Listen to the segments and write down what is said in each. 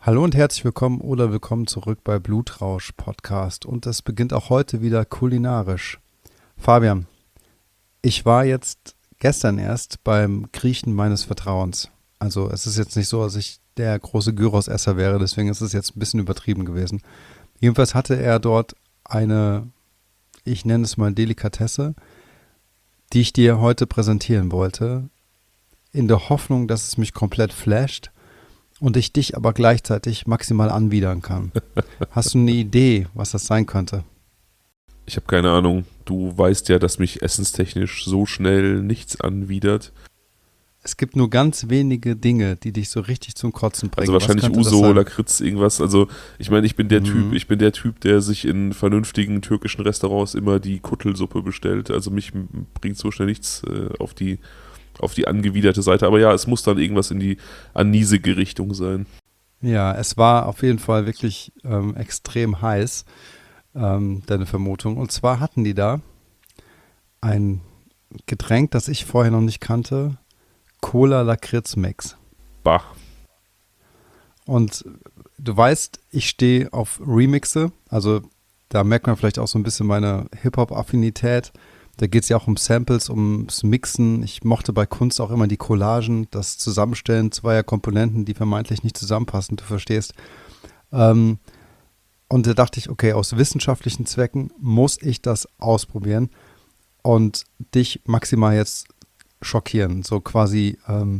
Hallo und herzlich willkommen oder willkommen zurück bei Blutrausch Podcast und es beginnt auch heute wieder kulinarisch. Fabian, ich war jetzt gestern erst beim Griechen meines Vertrauens. Also es ist jetzt nicht so, dass ich der große Gyros-Esser wäre, deswegen ist es jetzt ein bisschen übertrieben gewesen. Jedenfalls hatte er dort eine, ich nenne es mal Delikatesse, die ich dir heute präsentieren wollte, in der Hoffnung, dass es mich komplett flasht und ich dich aber gleichzeitig maximal anwidern kann. Hast du eine Idee, was das sein könnte? Ich habe keine Ahnung. Du weißt ja, dass mich essenstechnisch so schnell nichts anwidert. Es gibt nur ganz wenige Dinge, die dich so richtig zum Kotzen bringen. Also Was wahrscheinlich könnte das Uso, sein? Lakritz, irgendwas. Also ich meine, Mhm. Ich bin der Typ, der sich in vernünftigen türkischen Restaurants immer die Kuttelsuppe bestellt. Also mich bringt so schnell nichts auf die angewiderte Seite. Aber ja, es muss dann irgendwas in die anisige Richtung sein. Ja, es war auf jeden Fall wirklich extrem heiß, deine Vermutung. Und zwar hatten die da ein Getränk, das ich vorher noch nicht kannte, Cola-Lakritz-Mix. Bah. Und du weißt, ich stehe auf Remixe, also da merkt man vielleicht auch so ein bisschen meine Hip-Hop-Affinität. Da geht es ja auch um Samples, ums Mixen. Ich mochte bei Kunst auch immer die Collagen, das Zusammenstellen zweier Komponenten, die vermeintlich nicht zusammenpassen, du verstehst. Ähm, und da dachte ich, okay, aus wissenschaftlichen Zwecken muss ich das ausprobieren und dich maximal jetzt schockieren, so quasi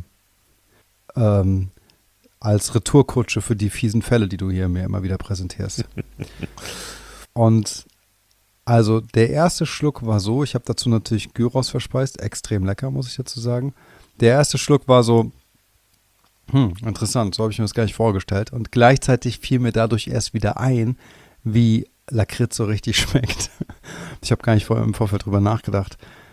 ähm, als Retourkutsche für die fiesen Fälle, die du hier mir immer wieder präsentierst. Und also der erste Schluck war so, ich habe dazu natürlich Gyros verspeist, extrem lecker, muss ich dazu sagen. Der erste Schluck war so, interessant, so habe ich mir das gar nicht vorgestellt. Und gleichzeitig fiel mir dadurch erst wieder ein, wie Lakritz so richtig schmeckt. Ich habe gar nicht im Vorfeld drüber nachgedacht.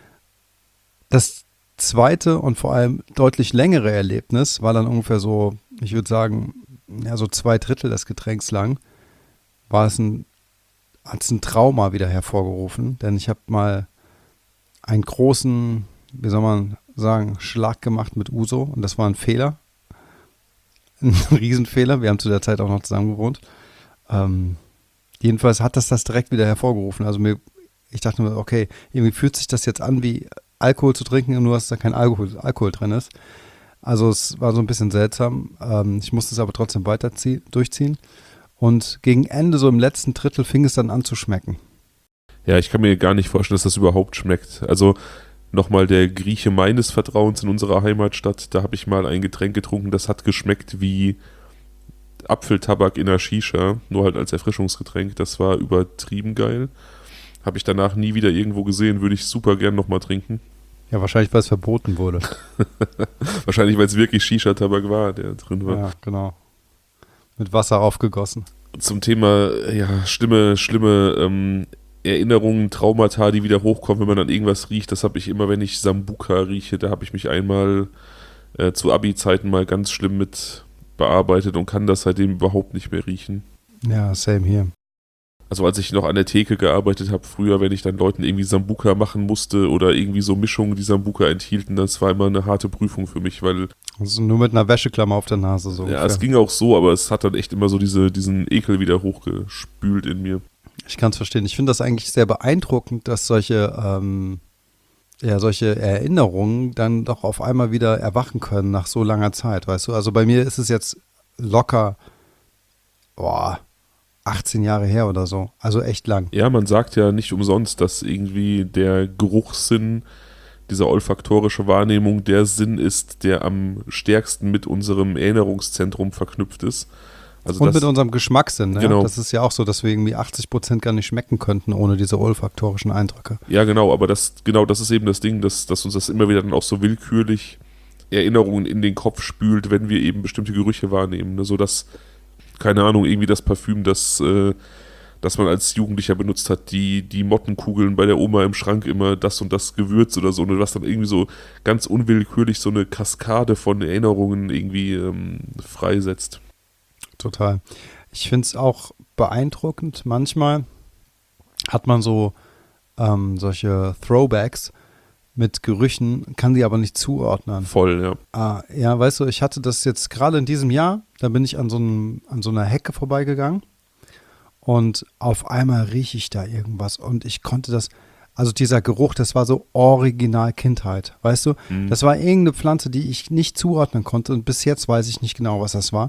Das zweite und vor allem deutlich längere Erlebnis war dann ungefähr so, ich würde sagen, ja, so 2/3 des Getränks lang, war es hat es ein Trauma wieder hervorgerufen, denn ich habe mal einen großen, wie soll man sagen, Schlag gemacht mit Uso und das war ein Fehler, ein Riesenfehler. Wir haben zu der Zeit auch noch zusammen gewohnt. Ähm, jedenfalls hat das direkt wieder hervorgerufen. Also ich dachte mir, okay, irgendwie fühlt sich das jetzt an wie Alkohol zu trinken, nur dass da kein Alkohol drin ist. Also es war so ein bisschen seltsam. Ich musste es aber trotzdem durchziehen. Und gegen Ende, so im letzten Drittel, fing es dann an zu schmecken. Ja, ich kann mir gar nicht vorstellen, dass das überhaupt schmeckt. Also nochmal der Grieche meines Vertrauens in unserer Heimatstadt, da habe ich mal ein Getränk getrunken, das hat geschmeckt wie Apfeltabak in einer Shisha, nur halt als Erfrischungsgetränk. Das war übertrieben geil. Habe ich danach nie wieder irgendwo gesehen, würde ich super gern nochmal trinken. Ja, wahrscheinlich, weil es verboten wurde. Wahrscheinlich, weil es wirklich Shisha-Tabak war, der drin war. Ja, genau. Mit Wasser aufgegossen. Zum Thema, ja, schlimme Erinnerungen, Traumata, die wieder hochkommen, wenn man an irgendwas riecht. Das habe ich immer, wenn ich Sambuca rieche. Da habe ich mich einmal zu Abi-Zeiten mal ganz schlimm mit bearbeitet und kann das seitdem überhaupt nicht mehr riechen. Ja, same hier. Also als ich noch an der Theke gearbeitet habe, früher, wenn ich dann Leuten irgendwie Sambuca machen musste oder irgendwie so Mischungen, die Sambuca enthielten, das war immer eine harte Prüfung für mich, weil Also nur mit einer Wäscheklammer auf der Nase so ja, ungefähr. es ging auch so, aber es hat dann echt immer so diesen Ekel wieder hochgespült in mir. Ich kann es verstehen. Ich finde das eigentlich sehr beeindruckend, dass solche Erinnerungen dann doch auf einmal wieder erwachen können nach so langer Zeit, weißt du? Also bei mir ist es jetzt locker, 18 Jahre her oder so. Also echt lang. Ja, man sagt ja nicht umsonst, dass irgendwie der Geruchssinn, diese olfaktorische Wahrnehmung der Sinn ist, der am stärksten mit unserem Erinnerungszentrum verknüpft ist. Also Und mit das, unserem Geschmackssinn, ne? genau, Das ist ja auch so, dass wir irgendwie 80% gar nicht schmecken könnten ohne diese olfaktorischen Eindrücke. ja genau, aber das ist eben das Ding, dass uns das immer wieder dann auch so willkürlich Erinnerungen in den Kopf spült, wenn wir eben bestimmte Gerüche wahrnehmen. Ne? So dass, keine Ahnung, irgendwie das Parfüm, das man als Jugendlicher benutzt hat, die Mottenkugeln bei der Oma im Schrank immer das und das Gewürz oder so, ne, was dann irgendwie so ganz unwillkürlich so eine Kaskade von Erinnerungen irgendwie freisetzt. Total. Ich finde es auch beeindruckend. Manchmal hat man so solche Throwbacks, mit Gerüchen, kann die aber nicht zuordnen. Voll, ja. Ja, weißt du, ich hatte das jetzt gerade in diesem Jahr, da bin ich an so einer Hecke vorbeigegangen und auf einmal rieche ich da irgendwas und ich konnte das, also dieser Geruch, das war so original Kindheit, weißt du? Das war irgendeine Pflanze, die ich nicht zuordnen konnte und bis jetzt weiß ich nicht genau, was das war.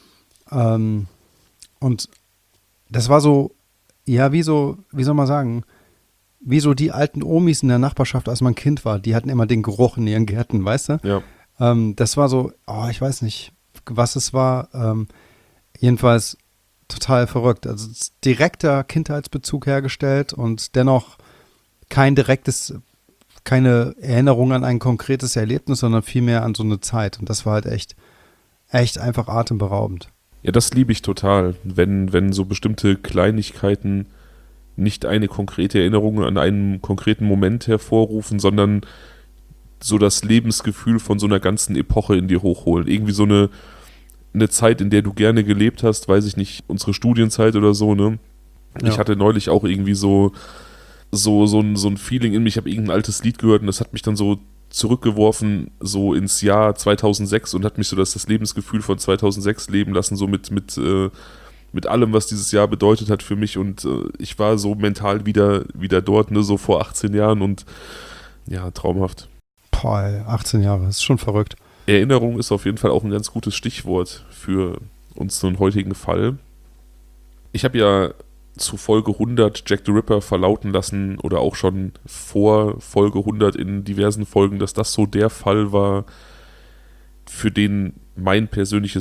Und das war so, ja, wie soll man sagen, wie so die alten Omis in der Nachbarschaft, als man Kind war, die hatten immer den Geruch in ihren Gärten, weißt du? Ja. Das war so, ich weiß nicht, was es war, jedenfalls total verrückt. Also direkter Kindheitsbezug hergestellt und dennoch keine Erinnerung an ein konkretes Erlebnis, sondern vielmehr an so eine Zeit. Und das war halt echt einfach atemberaubend. Ja, das liebe ich total, wenn so bestimmte Kleinigkeiten nicht eine konkrete Erinnerung an einen konkreten Moment hervorrufen, sondern so das Lebensgefühl von so einer ganzen Epoche in dir hochholen. Irgendwie so eine Zeit, in der du gerne gelebt hast, weiß ich nicht, unsere Studienzeit oder so, ne? Ja. Ich hatte neulich auch irgendwie so ein Feeling in mich, ich habe irgendein altes Lied gehört und das hat mich dann so zurückgeworfen, so ins Jahr 2006 und hat mich so das Lebensgefühl von 2006 leben lassen, so mit allem, was dieses Jahr bedeutet hat für mich und ich war so mental wieder dort, ne, so vor 18 Jahren und ja, traumhaft. Boah, 18 Jahre, das ist schon verrückt. Erinnerung ist auf jeden Fall auch ein ganz gutes Stichwort für unseren heutigen Fall. Ich habe ja zu Folge 100 Jack the Ripper verlauten lassen oder auch schon vor Folge 100 in diversen Folgen, dass das so der Fall war, für den mein persönliches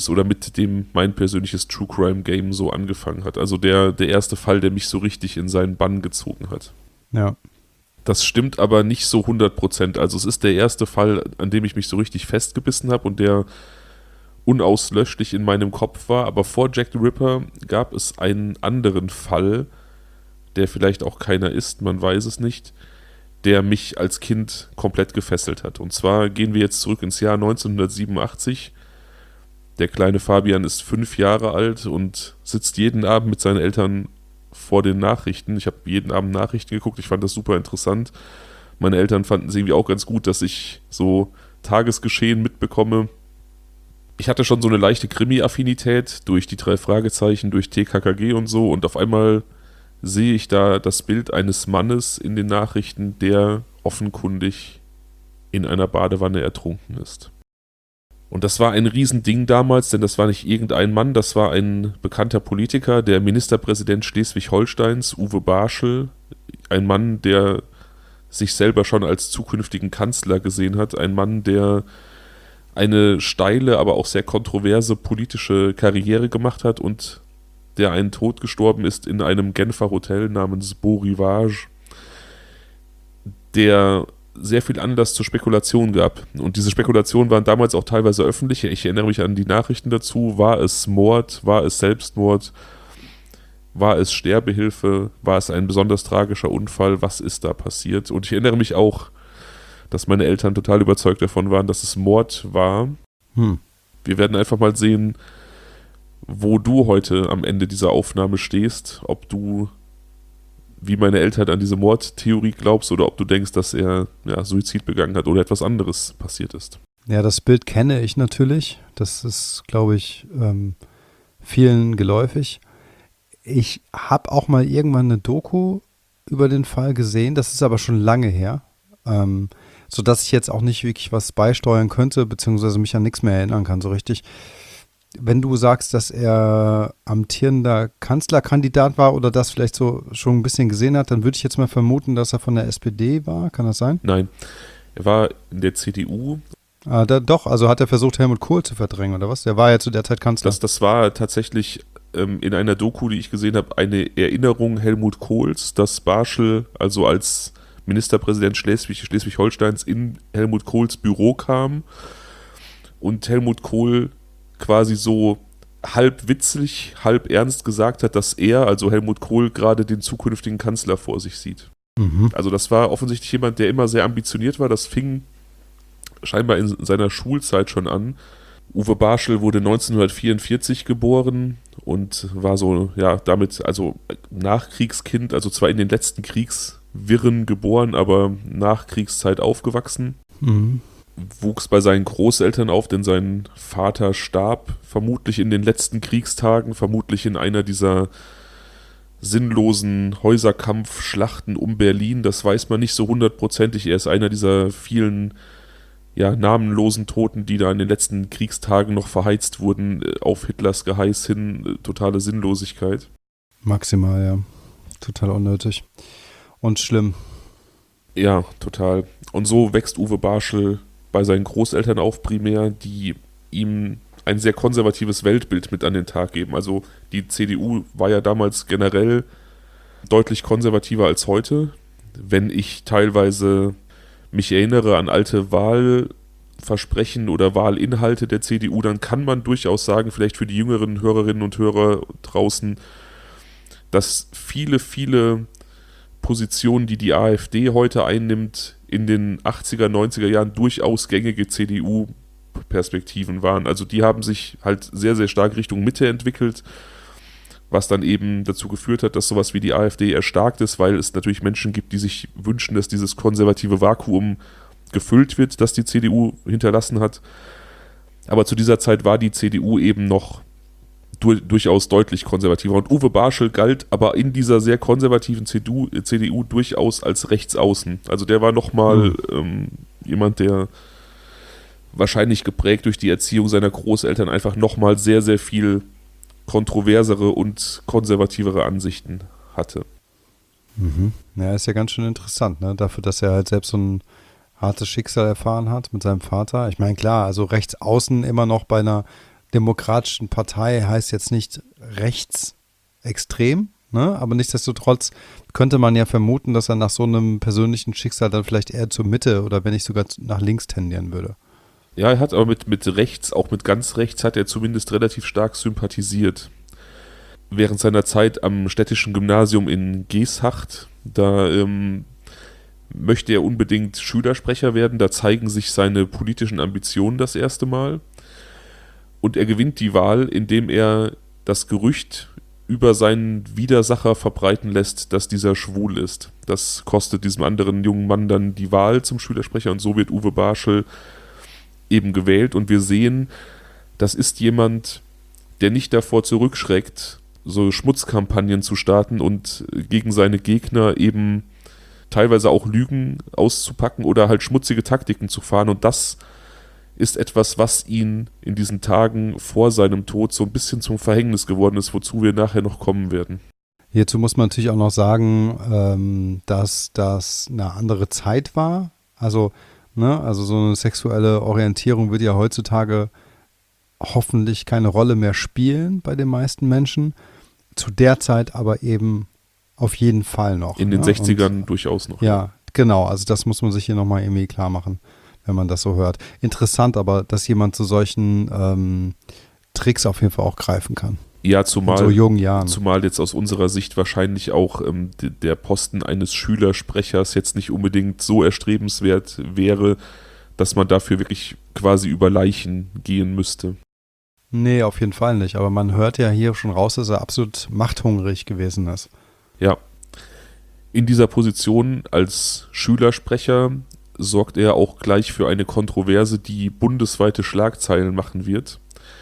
True Crime Game so angefangen hat. Also der erste Fall, der mich so richtig in seinen Bann gezogen hat. Ja. Das stimmt aber nicht so 100%. Also es ist der erste Fall, an dem ich mich so richtig festgebissen habe und der unauslöschlich in meinem Kopf war. Aber vor Jack the Ripper gab es einen anderen Fall, der vielleicht auch keiner ist, man weiß es nicht, der mich als Kind komplett gefesselt hat. Und zwar gehen wir jetzt zurück ins Jahr 1987. Der kleine Fabian ist 5 Jahre alt und sitzt jeden Abend mit seinen Eltern vor den Nachrichten. Ich habe jeden Abend Nachrichten geguckt, ich fand das super interessant. Meine Eltern fanden es irgendwie auch ganz gut, dass ich so Tagesgeschehen mitbekomme. Ich hatte schon so eine leichte Krimi-Affinität durch die 3 Fragezeichen, durch TKKG und so und auf einmal sehe ich da das Bild eines Mannes in den Nachrichten, der offenkundig in einer Badewanne ertrunken ist. Und das war ein Riesending damals, denn das war nicht irgendein Mann, das war ein bekannter Politiker, der Ministerpräsident Schleswig-Holsteins, Uwe Barschel, ein Mann, der sich selber schon als zukünftigen Kanzler gesehen hat, ein Mann, der eine steile, aber auch sehr kontroverse politische Karriere gemacht hat und der einen Tod gestorben ist in einem Genfer Hotel namens Beau Rivage, der sehr viel Anlass zur Spekulation gab. Und diese Spekulationen waren damals auch teilweise öffentlich. Ich erinnere mich an die Nachrichten dazu. War es Mord? War es Selbstmord? War es Sterbehilfe? War es ein besonders tragischer Unfall? Was ist da passiert? Und ich erinnere mich auch, dass meine Eltern total überzeugt davon waren, dass es Mord war. Wir werden einfach mal sehen, wo du heute am Ende dieser Aufnahme stehst, ob du wie meine Eltern an diese Mordtheorie glaubst oder ob du denkst, dass er Suizid begangen hat oder etwas anderes passiert ist. Ja, das Bild kenne ich natürlich. Das ist, glaube ich, vielen geläufig. Ich habe auch mal irgendwann eine Doku über den Fall gesehen. Das ist aber schon lange her, sodass ich jetzt auch nicht wirklich was beisteuern könnte, beziehungsweise mich an nichts mehr erinnern kann so richtig. Wenn du sagst, dass er amtierender Kanzlerkandidat war oder das vielleicht so schon ein bisschen gesehen hat, dann würde ich jetzt mal vermuten, dass er von der SPD war. Kann das sein? Nein, er war in der CDU. Doch, also hat er versucht, Helmut Kohl zu verdrängen, oder was? Der war ja zu der Zeit Kanzler. Das war tatsächlich in einer Doku, die ich gesehen habe, eine Erinnerung Helmut Kohls, dass Barschel also als Ministerpräsident Schleswig-Holsteins in Helmut Kohls Büro kam und Helmut Kohl quasi so halb witzig, halb ernst gesagt hat, dass er, also Helmut Kohl, gerade den zukünftigen Kanzler vor sich sieht. Also das war offensichtlich jemand, der immer sehr ambitioniert war. Das fing scheinbar in seiner Schulzeit schon an. Uwe Barschel wurde 1944 geboren und war so, damit, also Nachkriegskind, also zwar in den letzten Kriegsjahren Wirren geboren, aber nach Kriegszeit aufgewachsen. Mhm. Wuchs bei seinen Großeltern auf, denn sein Vater starb vermutlich in den letzten Kriegstagen, vermutlich in einer dieser sinnlosen Häuserkampfschlachten um Berlin. Das weiß man nicht so hundertprozentig. Er ist einer dieser vielen namenlosen Toten, die da in den letzten Kriegstagen noch verheizt wurden, auf Hitlers Geheiß hin. Totale Sinnlosigkeit. Maximal, ja. Total unnötig. Und schlimm. Ja, total. Und so wächst Uwe Barschel bei seinen Großeltern auf primär, die ihm ein sehr konservatives Weltbild mit an den Tag geben. Also die CDU war ja damals generell deutlich konservativer als heute. Wenn ich teilweise mich erinnere an alte Wahlversprechen oder Wahlinhalte der CDU, dann kann man durchaus sagen, vielleicht für die jüngeren Hörerinnen und Hörer draußen, dass viele, viele Positionen, die die AfD heute einnimmt, in den 80er, 90er Jahren durchaus gängige CDU-Perspektiven waren. Also die haben sich halt sehr, sehr stark Richtung Mitte entwickelt, was dann eben dazu geführt hat, dass sowas wie die AfD erstarkt ist, weil es natürlich Menschen gibt, die sich wünschen, dass dieses konservative Vakuum gefüllt wird, das die CDU hinterlassen hat. Aber zu dieser Zeit war die CDU eben noch durchaus deutlich konservativer. Und Uwe Barschel galt aber in dieser sehr konservativen CDU durchaus als Rechtsaußen. Also der war nochmal jemand, der wahrscheinlich geprägt durch die Erziehung seiner Großeltern einfach nochmal sehr, sehr viel kontroversere und konservativere Ansichten hatte. Mhm. Ja, ist ja ganz schön interessant, ne? Dafür, dass er halt selbst so ein hartes Schicksal erfahren hat mit seinem Vater. Ich meine, klar, also rechtsaußen immer noch bei einer demokratischen Partei heißt jetzt nicht rechtsextrem, ne? Aber nichtsdestotrotz könnte man ja vermuten, dass er nach so einem persönlichen Schicksal dann vielleicht eher zur Mitte oder wenn nicht sogar nach links tendieren würde. Ja, er hat aber mit rechts, auch mit ganz rechts, hat er zumindest relativ stark sympathisiert. Während seiner Zeit am städtischen Gymnasium in Geeshacht, da möchte er unbedingt Schülersprecher werden, da zeigen sich seine politischen Ambitionen das erste Mal. Und er gewinnt die Wahl, indem er das Gerücht über seinen Widersacher verbreiten lässt, dass dieser schwul ist. Das kostet diesem anderen jungen Mann dann die Wahl zum Schülersprecher und so wird Uwe Barschel eben gewählt. Und wir sehen, das ist jemand, der nicht davor zurückschreckt, so Schmutzkampagnen zu starten und gegen seine Gegner eben teilweise auch Lügen auszupacken oder halt schmutzige Taktiken zu fahren. Und das ist etwas, was ihn in diesen Tagen vor seinem Tod so ein bisschen zum Verhängnis geworden ist, wozu wir nachher noch kommen werden. Hierzu muss man natürlich auch noch sagen, dass das eine andere Zeit war. Also so eine sexuelle Orientierung wird ja heutzutage hoffentlich keine Rolle mehr spielen bei den meisten Menschen. Zu der Zeit aber eben auf jeden Fall noch. In den 60ern durchaus noch. Ja, genau. Also das muss man sich hier nochmal irgendwie klar machen, wenn man das so hört. Interessant aber, dass jemand zu solchen Tricks auf jeden Fall auch greifen kann. Ja, zumal, in so jungen Jahren. Zumal jetzt aus unserer Sicht wahrscheinlich auch der Posten eines Schülersprechers jetzt nicht unbedingt so erstrebenswert wäre, dass man dafür wirklich quasi über Leichen gehen müsste. Nee, auf jeden Fall nicht. Aber man hört ja hier schon raus, dass er absolut machthungrig gewesen ist. Ja. In dieser Position als Schülersprecher sorgt er auch gleich für eine Kontroverse, die bundesweite Schlagzeilen machen wird.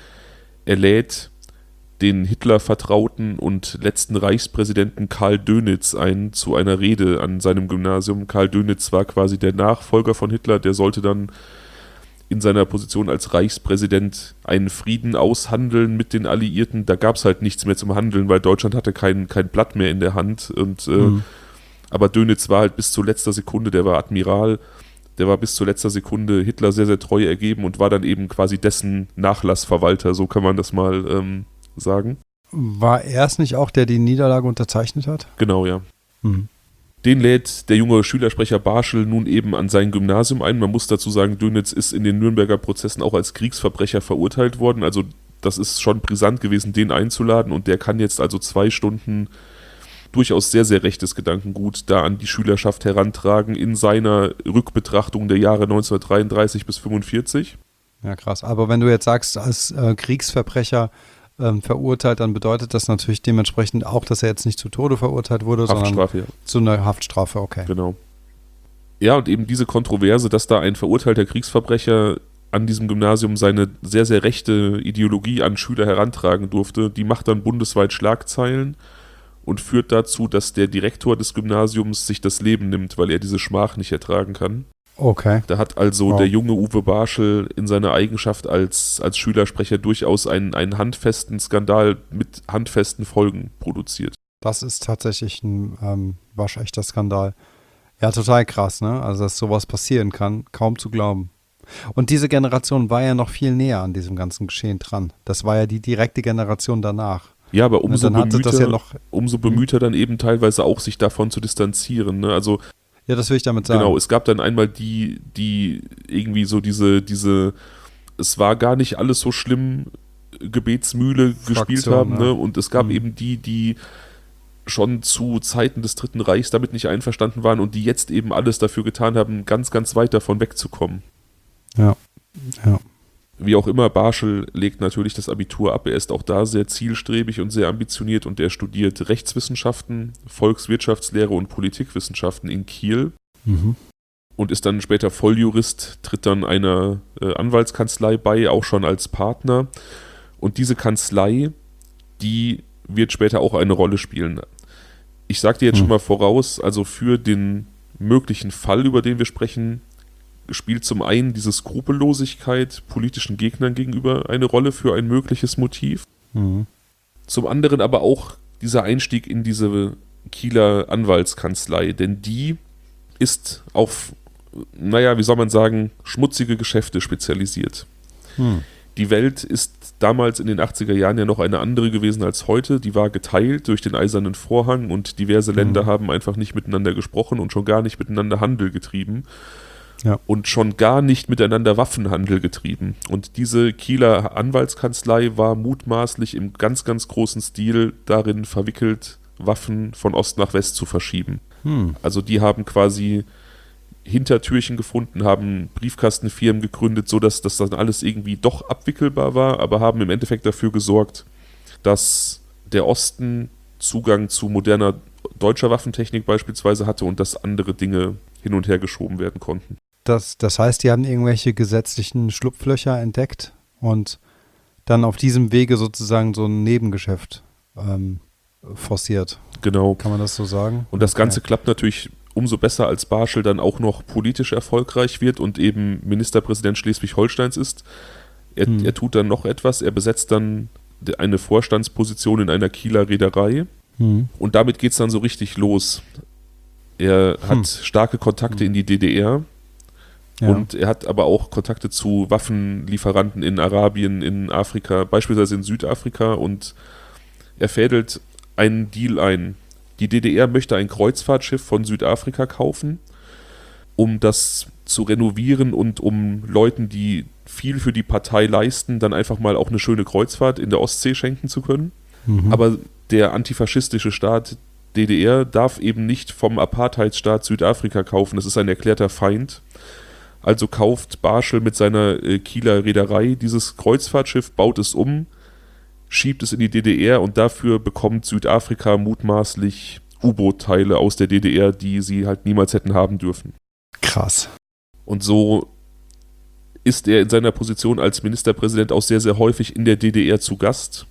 Er lädt den Hitler-Vertrauten und letzten Reichspräsidenten Karl Dönitz ein zu einer Rede an seinem Gymnasium. Karl Dönitz war quasi der Nachfolger von Hitler, der sollte dann in seiner Position als Reichspräsident einen Frieden aushandeln mit den Alliierten. Da gab es halt nichts mehr zum Handeln, weil Deutschland hatte kein Blatt mehr in der Hand. Und, aber Dönitz war halt bis zur letzter Sekunde, der war Admiral, der war bis zur letzter Sekunde Hitler sehr, sehr treu ergeben und war dann eben quasi dessen Nachlassverwalter, so kann man das mal sagen. War er es nicht auch, der die Niederlage unterzeichnet hat? Genau, ja. Mhm. Den lädt der junge Schülersprecher Barschel nun eben an sein Gymnasium ein. Man muss dazu sagen, Dönitz ist in den Nürnberger Prozessen auch als Kriegsverbrecher verurteilt worden. Also das ist schon brisant gewesen, den einzuladen. Und der kann jetzt also 2 Stunden durchaus sehr, sehr rechtes Gedankengut da an die Schülerschaft herantragen in seiner Rückbetrachtung der Jahre 1933 bis 1945. Ja, krass. Aber wenn du jetzt sagst, als Kriegsverbrecher, verurteilt, dann bedeutet das natürlich dementsprechend auch, dass er jetzt nicht zu Tode verurteilt wurde, Haftstrafe, sondern zu einer Haftstrafe, okay. Genau. Ja, und eben diese Kontroverse, dass da ein verurteilter Kriegsverbrecher an diesem Gymnasium seine sehr, sehr rechte Ideologie an Schüler herantragen durfte, die macht dann bundesweit Schlagzeilen und führt dazu, dass der Direktor des Gymnasiums sich das Leben nimmt, weil er diese Schmach nicht ertragen kann. Okay. Da hat also der junge Uwe Barschel in seiner Eigenschaft als Schülersprecher durchaus einen handfesten Skandal mit handfesten Folgen produziert. Das ist tatsächlich ein waschechter Skandal. Ja, total krass, ne? Also, dass sowas passieren kann, kaum zu glauben. Und diese Generation war ja noch viel näher an diesem ganzen Geschehen dran. Das war ja die direkte Generation danach. Ja, aber umso bemühter dann eben teilweise auch sich davon zu distanzieren. Ne? Also, ja, das will ich damit sagen. Genau, es gab dann einmal die irgendwie so diese, es war gar nicht alles so schlimm, Gebetsmühle gespielt haben. Ne? Und es gab eben die schon zu Zeiten des Dritten Reichs damit nicht einverstanden waren und die jetzt eben alles dafür getan haben, ganz, ganz weit davon wegzukommen. Ja. Wie auch immer, Barschel legt natürlich das Abitur ab. Er ist auch da sehr zielstrebig und sehr ambitioniert und er studiert Rechtswissenschaften, Volkswirtschaftslehre und Politikwissenschaften in Kiel und ist dann später Volljurist, tritt dann einer Anwaltskanzlei bei, auch schon als Partner. Und diese Kanzlei, die wird später auch eine Rolle spielen. Ich sage dir jetzt schon mal voraus, also für den möglichen Fall, über den wir sprechen, spielt zum einen diese Skrupellosigkeit politischen Gegnern gegenüber eine Rolle für ein mögliches Motiv. Zum anderen aber auch dieser Einstieg in diese Kieler Anwaltskanzlei, denn die ist auf, wie soll man sagen, schmutzige Geschäfte spezialisiert. Die Welt ist damals in den 80er Jahren ja noch eine andere gewesen als heute. Die war geteilt durch den Eisernen Vorhang und diverse Länder haben einfach nicht miteinander gesprochen und schon gar nicht miteinander Handel getrieben. Ja. Und schon gar nicht miteinander Waffenhandel getrieben. Und diese Kieler Anwaltskanzlei war mutmaßlich im ganz, ganz großen Stil darin verwickelt, Waffen von Ost nach West zu verschieben. Also die haben quasi Hintertürchen gefunden, haben Briefkastenfirmen gegründet, sodass das dann alles irgendwie doch abwickelbar war, aber haben im Endeffekt dafür gesorgt, dass der Osten Zugang zu moderner deutscher Waffentechnik beispielsweise hatte und dass andere Dinge hin und her geschoben werden konnten. Das heißt, die haben irgendwelche gesetzlichen Schlupflöcher entdeckt und dann auf diesem Wege sozusagen so ein Nebengeschäft forciert. Genau. Kann man das so sagen? Und das Ganze klappt natürlich umso besser, als Barschel dann auch noch politisch erfolgreich wird und eben Ministerpräsident Schleswig-Holsteins ist. Er tut dann noch etwas, er besetzt dann eine Vorstandsposition in einer Kieler Reederei und damit geht es dann so richtig los. Er hat starke Kontakte in die DDR und er hat aber auch Kontakte zu Waffenlieferanten in Arabien, in Afrika, beispielsweise in Südafrika und er fädelt einen Deal ein. Die DDR möchte ein Kreuzfahrtschiff von Südafrika kaufen, um das zu renovieren und um Leuten, die viel für die Partei leisten, dann einfach mal auch eine schöne Kreuzfahrt in der Ostsee schenken zu können. Aber der antifaschistische Staat DDR darf eben nicht vom Apartheidsstaat Südafrika kaufen. Das ist ein erklärter Feind. Also kauft Barschel mit seiner Kieler Reederei dieses Kreuzfahrtschiff, baut es um, schiebt es in die DDR und dafür bekommt Südafrika mutmaßlich U-Boot-Teile aus der DDR, die sie halt niemals hätten haben dürfen. Krass. Und so ist er in seiner Position als Ministerpräsident auch sehr, sehr häufig in der DDR zu Gast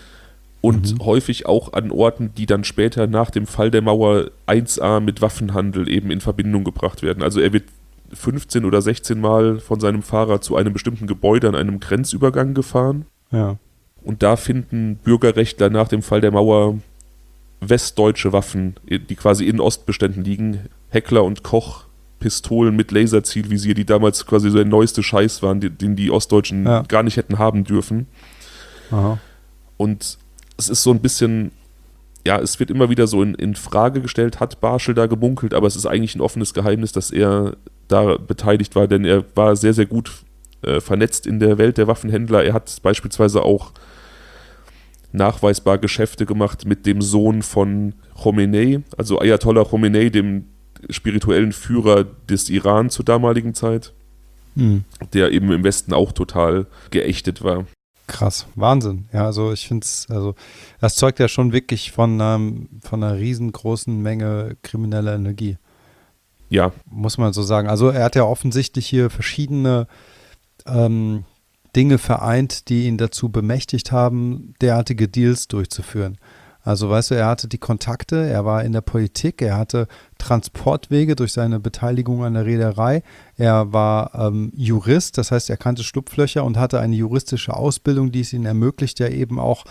und häufig auch an Orten, die dann später nach dem Fall der Mauer 1a mit Waffenhandel eben in Verbindung gebracht werden. Also er wird 15 oder 16 Mal von seinem Fahrer zu einem bestimmten Gebäude an einem Grenzübergang gefahren. Ja. Und da finden Bürgerrechtler nach dem Fall der Mauer westdeutsche Waffen, die quasi in Ostbeständen liegen. Heckler und Koch, Pistolen mit Laserzielvisier, die damals quasi so der neueste Scheiß waren, den die Ostdeutschen gar nicht hätten haben dürfen. Aha. Und es ist so ein bisschen, es wird immer wieder so in Frage gestellt, hat Barschel da gemunkelt, aber es ist eigentlich ein offenes Geheimnis, dass er da beteiligt war, denn er war sehr, sehr gut vernetzt in der Welt der Waffenhändler. Er hat beispielsweise auch nachweisbar Geschäfte gemacht mit dem Sohn von Khomeini, also Ayatollah Khomeini, dem spirituellen Führer des Iran zur damaligen Zeit, der eben im Westen auch total geächtet war. Krass, Wahnsinn. Ja, also ich finde es, also das zeugt ja schon wirklich von einer riesengroßen Menge krimineller Energie. Ja, Muss man so sagen. Also er hat ja offensichtlich hier verschiedene Dinge vereint, die ihn dazu bemächtigt haben, derartige Deals durchzuführen. Also weißt du, er hatte die Kontakte, er war in der Politik, er hatte Transportwege durch seine Beteiligung an der Reederei, er war Jurist, das heißt, er kannte Schlupflöcher und hatte eine juristische Ausbildung, die es ihm ermöglicht, ja eben auch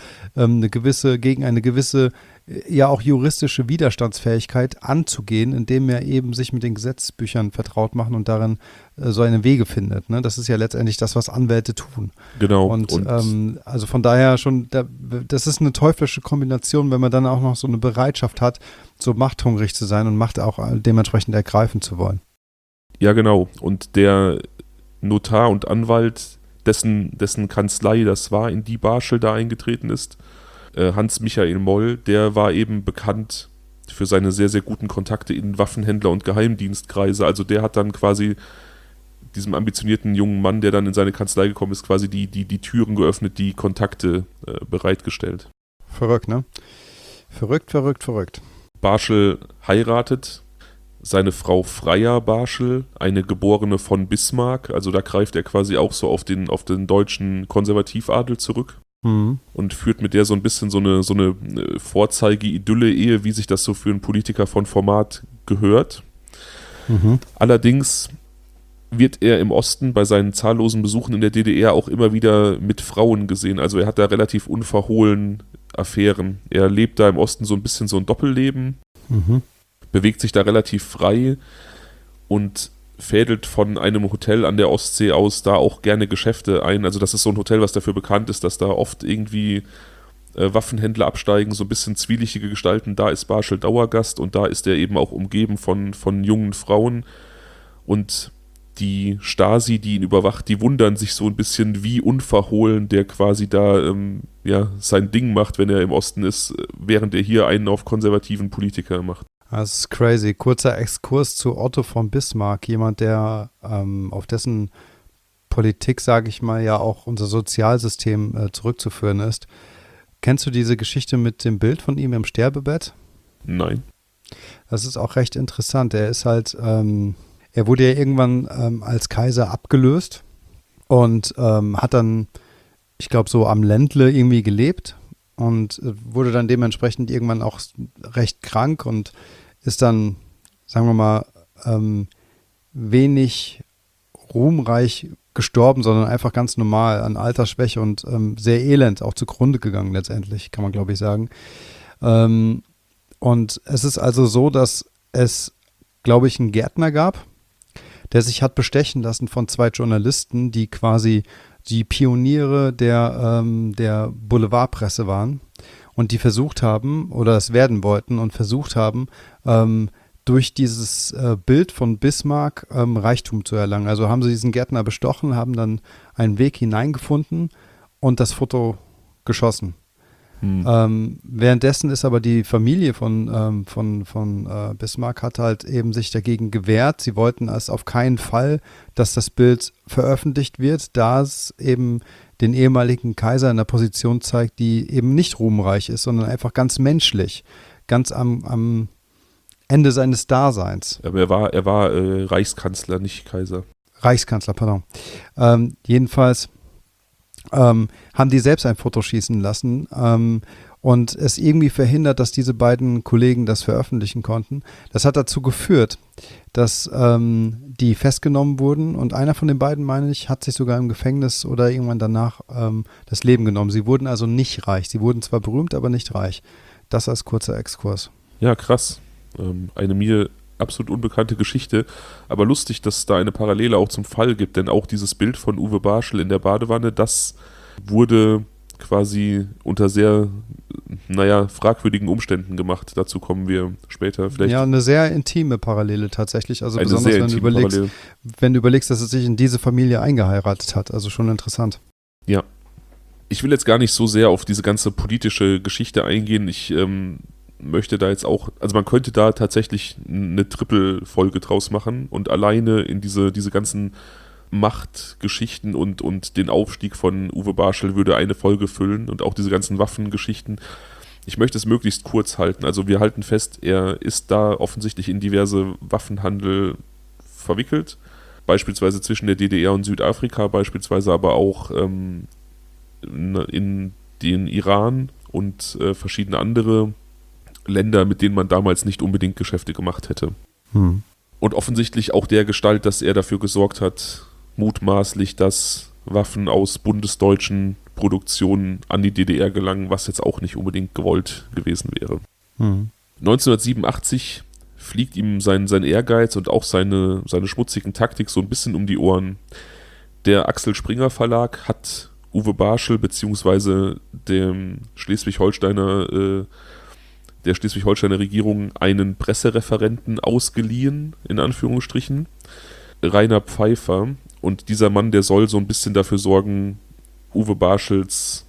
gegen eine gewisse, ja auch juristische Widerstandsfähigkeit anzugehen, indem er eben sich mit den Gesetzbüchern vertraut macht und darin seine Wege findet. Ne? Das ist ja letztendlich das, was Anwälte tun. genau. Und also von daher schon, das ist eine teuflische Kombination, wenn man dann auch noch so eine Bereitschaft hat, so machthungrig zu sein und Macht auch dementsprechend ergreifen zu wollen. Ja, genau. Und der Notar und Anwalt, dessen Kanzlei das war, in die Barschel da eingetreten ist, Hans-Michael Moll, der war eben bekannt für seine sehr, sehr guten Kontakte in Waffenhändler- und Geheimdienstkreise. Also der hat dann quasi diesem ambitionierten jungen Mann, der dann in seine Kanzlei gekommen ist, quasi die Türen geöffnet, die Kontakte bereitgestellt. Verrückt, ne? Verrückt. Barschel heiratet seine Frau Freya Barschel, eine Geborene von Bismarck. Also da greift er quasi auch so auf den deutschen Konservativadel zurück. Mhm. Und führt mit der so ein bisschen so eine Vorzeige-Idylle-Ehe, wie sich das so für einen Politiker von Format gehört. Mhm. Allerdings wird er im Osten bei seinen zahllosen Besuchen in der DDR auch immer wieder mit Frauen gesehen. Also er hat da relativ unverhohlen Affären. Er lebt da im Osten so ein bisschen so ein Doppelleben, bewegt sich da relativ frei und fädelt von einem Hotel an der Ostsee aus da auch gerne Geschäfte ein. Also das ist so ein Hotel, was dafür bekannt ist, dass da oft irgendwie Waffenhändler absteigen, so ein bisschen zwielichtige Gestalten. Da ist Barschel Dauergast und da ist er eben auch umgeben von jungen Frauen. Und die Stasi, die ihn überwacht, die wundern sich so ein bisschen, wie unverhohlen der quasi da sein Ding macht, wenn er im Osten ist, während er hier einen auf konservativen Politiker macht. Das ist crazy. Kurzer Exkurs zu Otto von Bismarck, jemand, der auf dessen Politik, sage ich mal, ja auch unser Sozialsystem zurückzuführen ist. Kennst du diese Geschichte mit dem Bild von ihm im Sterbebett? Nein. Das ist auch recht interessant. Er ist halt, er wurde ja irgendwann als Kaiser abgelöst und hat dann, ich glaube, so am Ländle irgendwie gelebt und wurde dann dementsprechend irgendwann auch recht krank und ist dann, sagen wir mal, wenig ruhmreich gestorben, sondern einfach ganz normal an Altersschwäche und sehr elend auch zugrunde gegangen letztendlich, kann man glaube ich sagen. Und es ist also so, dass es, glaube ich, einen Gärtner gab, der sich hat bestechen lassen von 2 Journalisten, die quasi die Pioniere der Boulevardpresse waren und die versucht haben oder es werden wollten und versucht haben, durch dieses Bild von Bismarck Reichtum zu erlangen. Also haben sie diesen Gärtner bestochen, haben dann einen Weg hineingefunden und das Foto geschossen. Währenddessen ist aber die Familie von Bismarck hat halt eben sich dagegen gewehrt. Sie wollten es auf keinen Fall, dass das Bild veröffentlicht wird, da es eben den ehemaligen Kaiser in einer Position zeigt, die eben nicht ruhmreich ist, sondern einfach ganz menschlich, ganz am Ende seines Daseins. Aber er war Reichskanzler, nicht Kaiser. Reichskanzler, pardon. Jedenfalls haben die selbst ein Foto schießen lassen und es irgendwie verhindert, dass diese beiden Kollegen das veröffentlichen konnten. Das hat dazu geführt, dass die festgenommen wurden und einer von den beiden, meine ich, hat sich sogar im Gefängnis oder irgendwann danach das Leben genommen. Sie wurden also nicht reich. Sie wurden zwar berühmt, aber nicht reich. Das als kurzer Exkurs. Ja, krass. Eine mir absolut unbekannte Geschichte, aber lustig, dass es da eine Parallele auch zum Fall gibt, denn auch dieses Bild von Uwe Barschel in der Badewanne, das wurde quasi unter sehr, fragwürdigen Umständen gemacht. Dazu kommen wir später vielleicht. Ja, eine sehr intime Parallele tatsächlich, also eine besonders sehr wenn du überlegst, dass es sich in diese Familie eingeheiratet hat, also schon interessant. Ja. Ich will jetzt gar nicht so sehr auf diese ganze politische Geschichte eingehen. Ich möchte da jetzt auch, also man könnte da tatsächlich eine Triple-Folge draus machen und alleine in diese ganzen Machtgeschichten und den Aufstieg von Uwe Barschel würde eine Folge füllen und auch diese ganzen Waffengeschichten. Ich möchte es möglichst kurz halten. Also wir halten fest, er ist da offensichtlich in diverse Waffenhandel verwickelt. Beispielsweise zwischen der DDR und Südafrika, beispielsweise aber auch in den Iran und verschiedene andere Länder, mit denen man damals nicht unbedingt Geschäfte gemacht hätte. Und offensichtlich auch der Gestalt, dass er dafür gesorgt hat, mutmaßlich, dass Waffen aus bundesdeutschen Produktionen an die DDR gelangen, was jetzt auch nicht unbedingt gewollt gewesen wäre. 1987 fliegt ihm sein Ehrgeiz und auch seine schmutzigen Taktik so ein bisschen um die Ohren. Der Axel Springer Verlag hat Uwe Barschel bzw. der Schleswig-Holsteiner Regierung einen Pressereferenten ausgeliehen, in Anführungsstrichen, Rainer Pfeiffer. Und dieser Mann, der soll so ein bisschen dafür sorgen, Uwe Barschels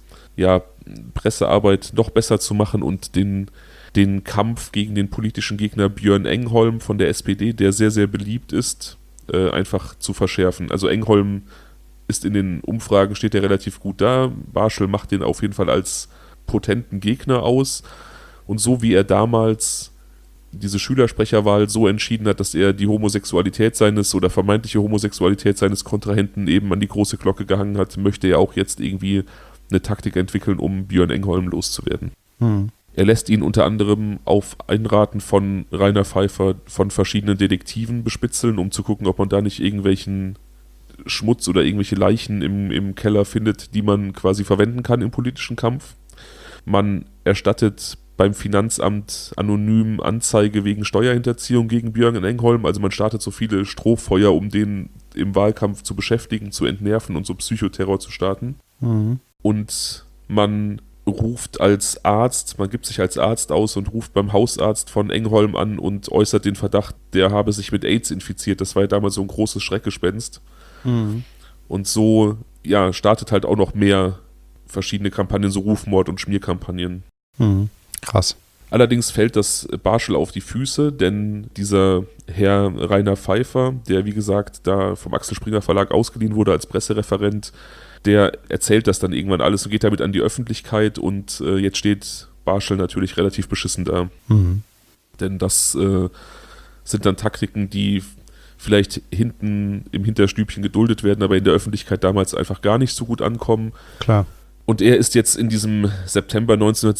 Pressearbeit noch besser zu machen und den Kampf gegen den politischen Gegner Björn Engholm von der SPD, der sehr, sehr beliebt ist, einfach zu verschärfen. Also Engholm ist in den Umfragen, steht er relativ gut da. Barschel macht den auf jeden Fall als potenten Gegner aus. Und so wie er damals diese Schülersprecherwahl so entschieden hat, dass er die Homosexualität seines oder vermeintliche Homosexualität seines Kontrahenten eben an die große Glocke gehangen hat, möchte er auch jetzt irgendwie eine Taktik entwickeln, um Björn Engholm loszuwerden. Er lässt ihn unter anderem auf Einraten von Rainer Pfeiffer von verschiedenen Detektiven bespitzeln, um zu gucken, ob man da nicht irgendwelchen Schmutz oder irgendwelche Leichen im Keller findet, die man quasi verwenden kann im politischen Kampf. Man erstattet beim Finanzamt anonym Anzeige wegen Steuerhinterziehung gegen Björn Engholm. Also man startet so viele Strohfeuer, um den im Wahlkampf zu beschäftigen, zu entnerven und so Psychoterror zu starten. Und man ruft als Arzt, man gibt sich als Arzt aus und ruft beim Hausarzt von Engholm an und äußert den Verdacht, der habe sich mit AIDS infiziert. Das war ja damals so ein großes Schreckgespenst. Und so, ja, startet halt auch noch mehr verschiedene Kampagnen, so Rufmord- und Schmierkampagnen. Krass. Allerdings fällt das Barschel auf die Füße, denn dieser Herr Rainer Pfeiffer, der wie gesagt da vom Axel Springer Verlag ausgeliehen wurde als Pressereferent, der erzählt das dann irgendwann alles und geht damit an die Öffentlichkeit und jetzt steht Barschel natürlich relativ beschissen da. Denn das sind dann Taktiken, die vielleicht hinten im Hinterstübchen geduldet werden, aber in der Öffentlichkeit damals einfach gar nicht so gut ankommen. Klar. Und er ist jetzt in diesem September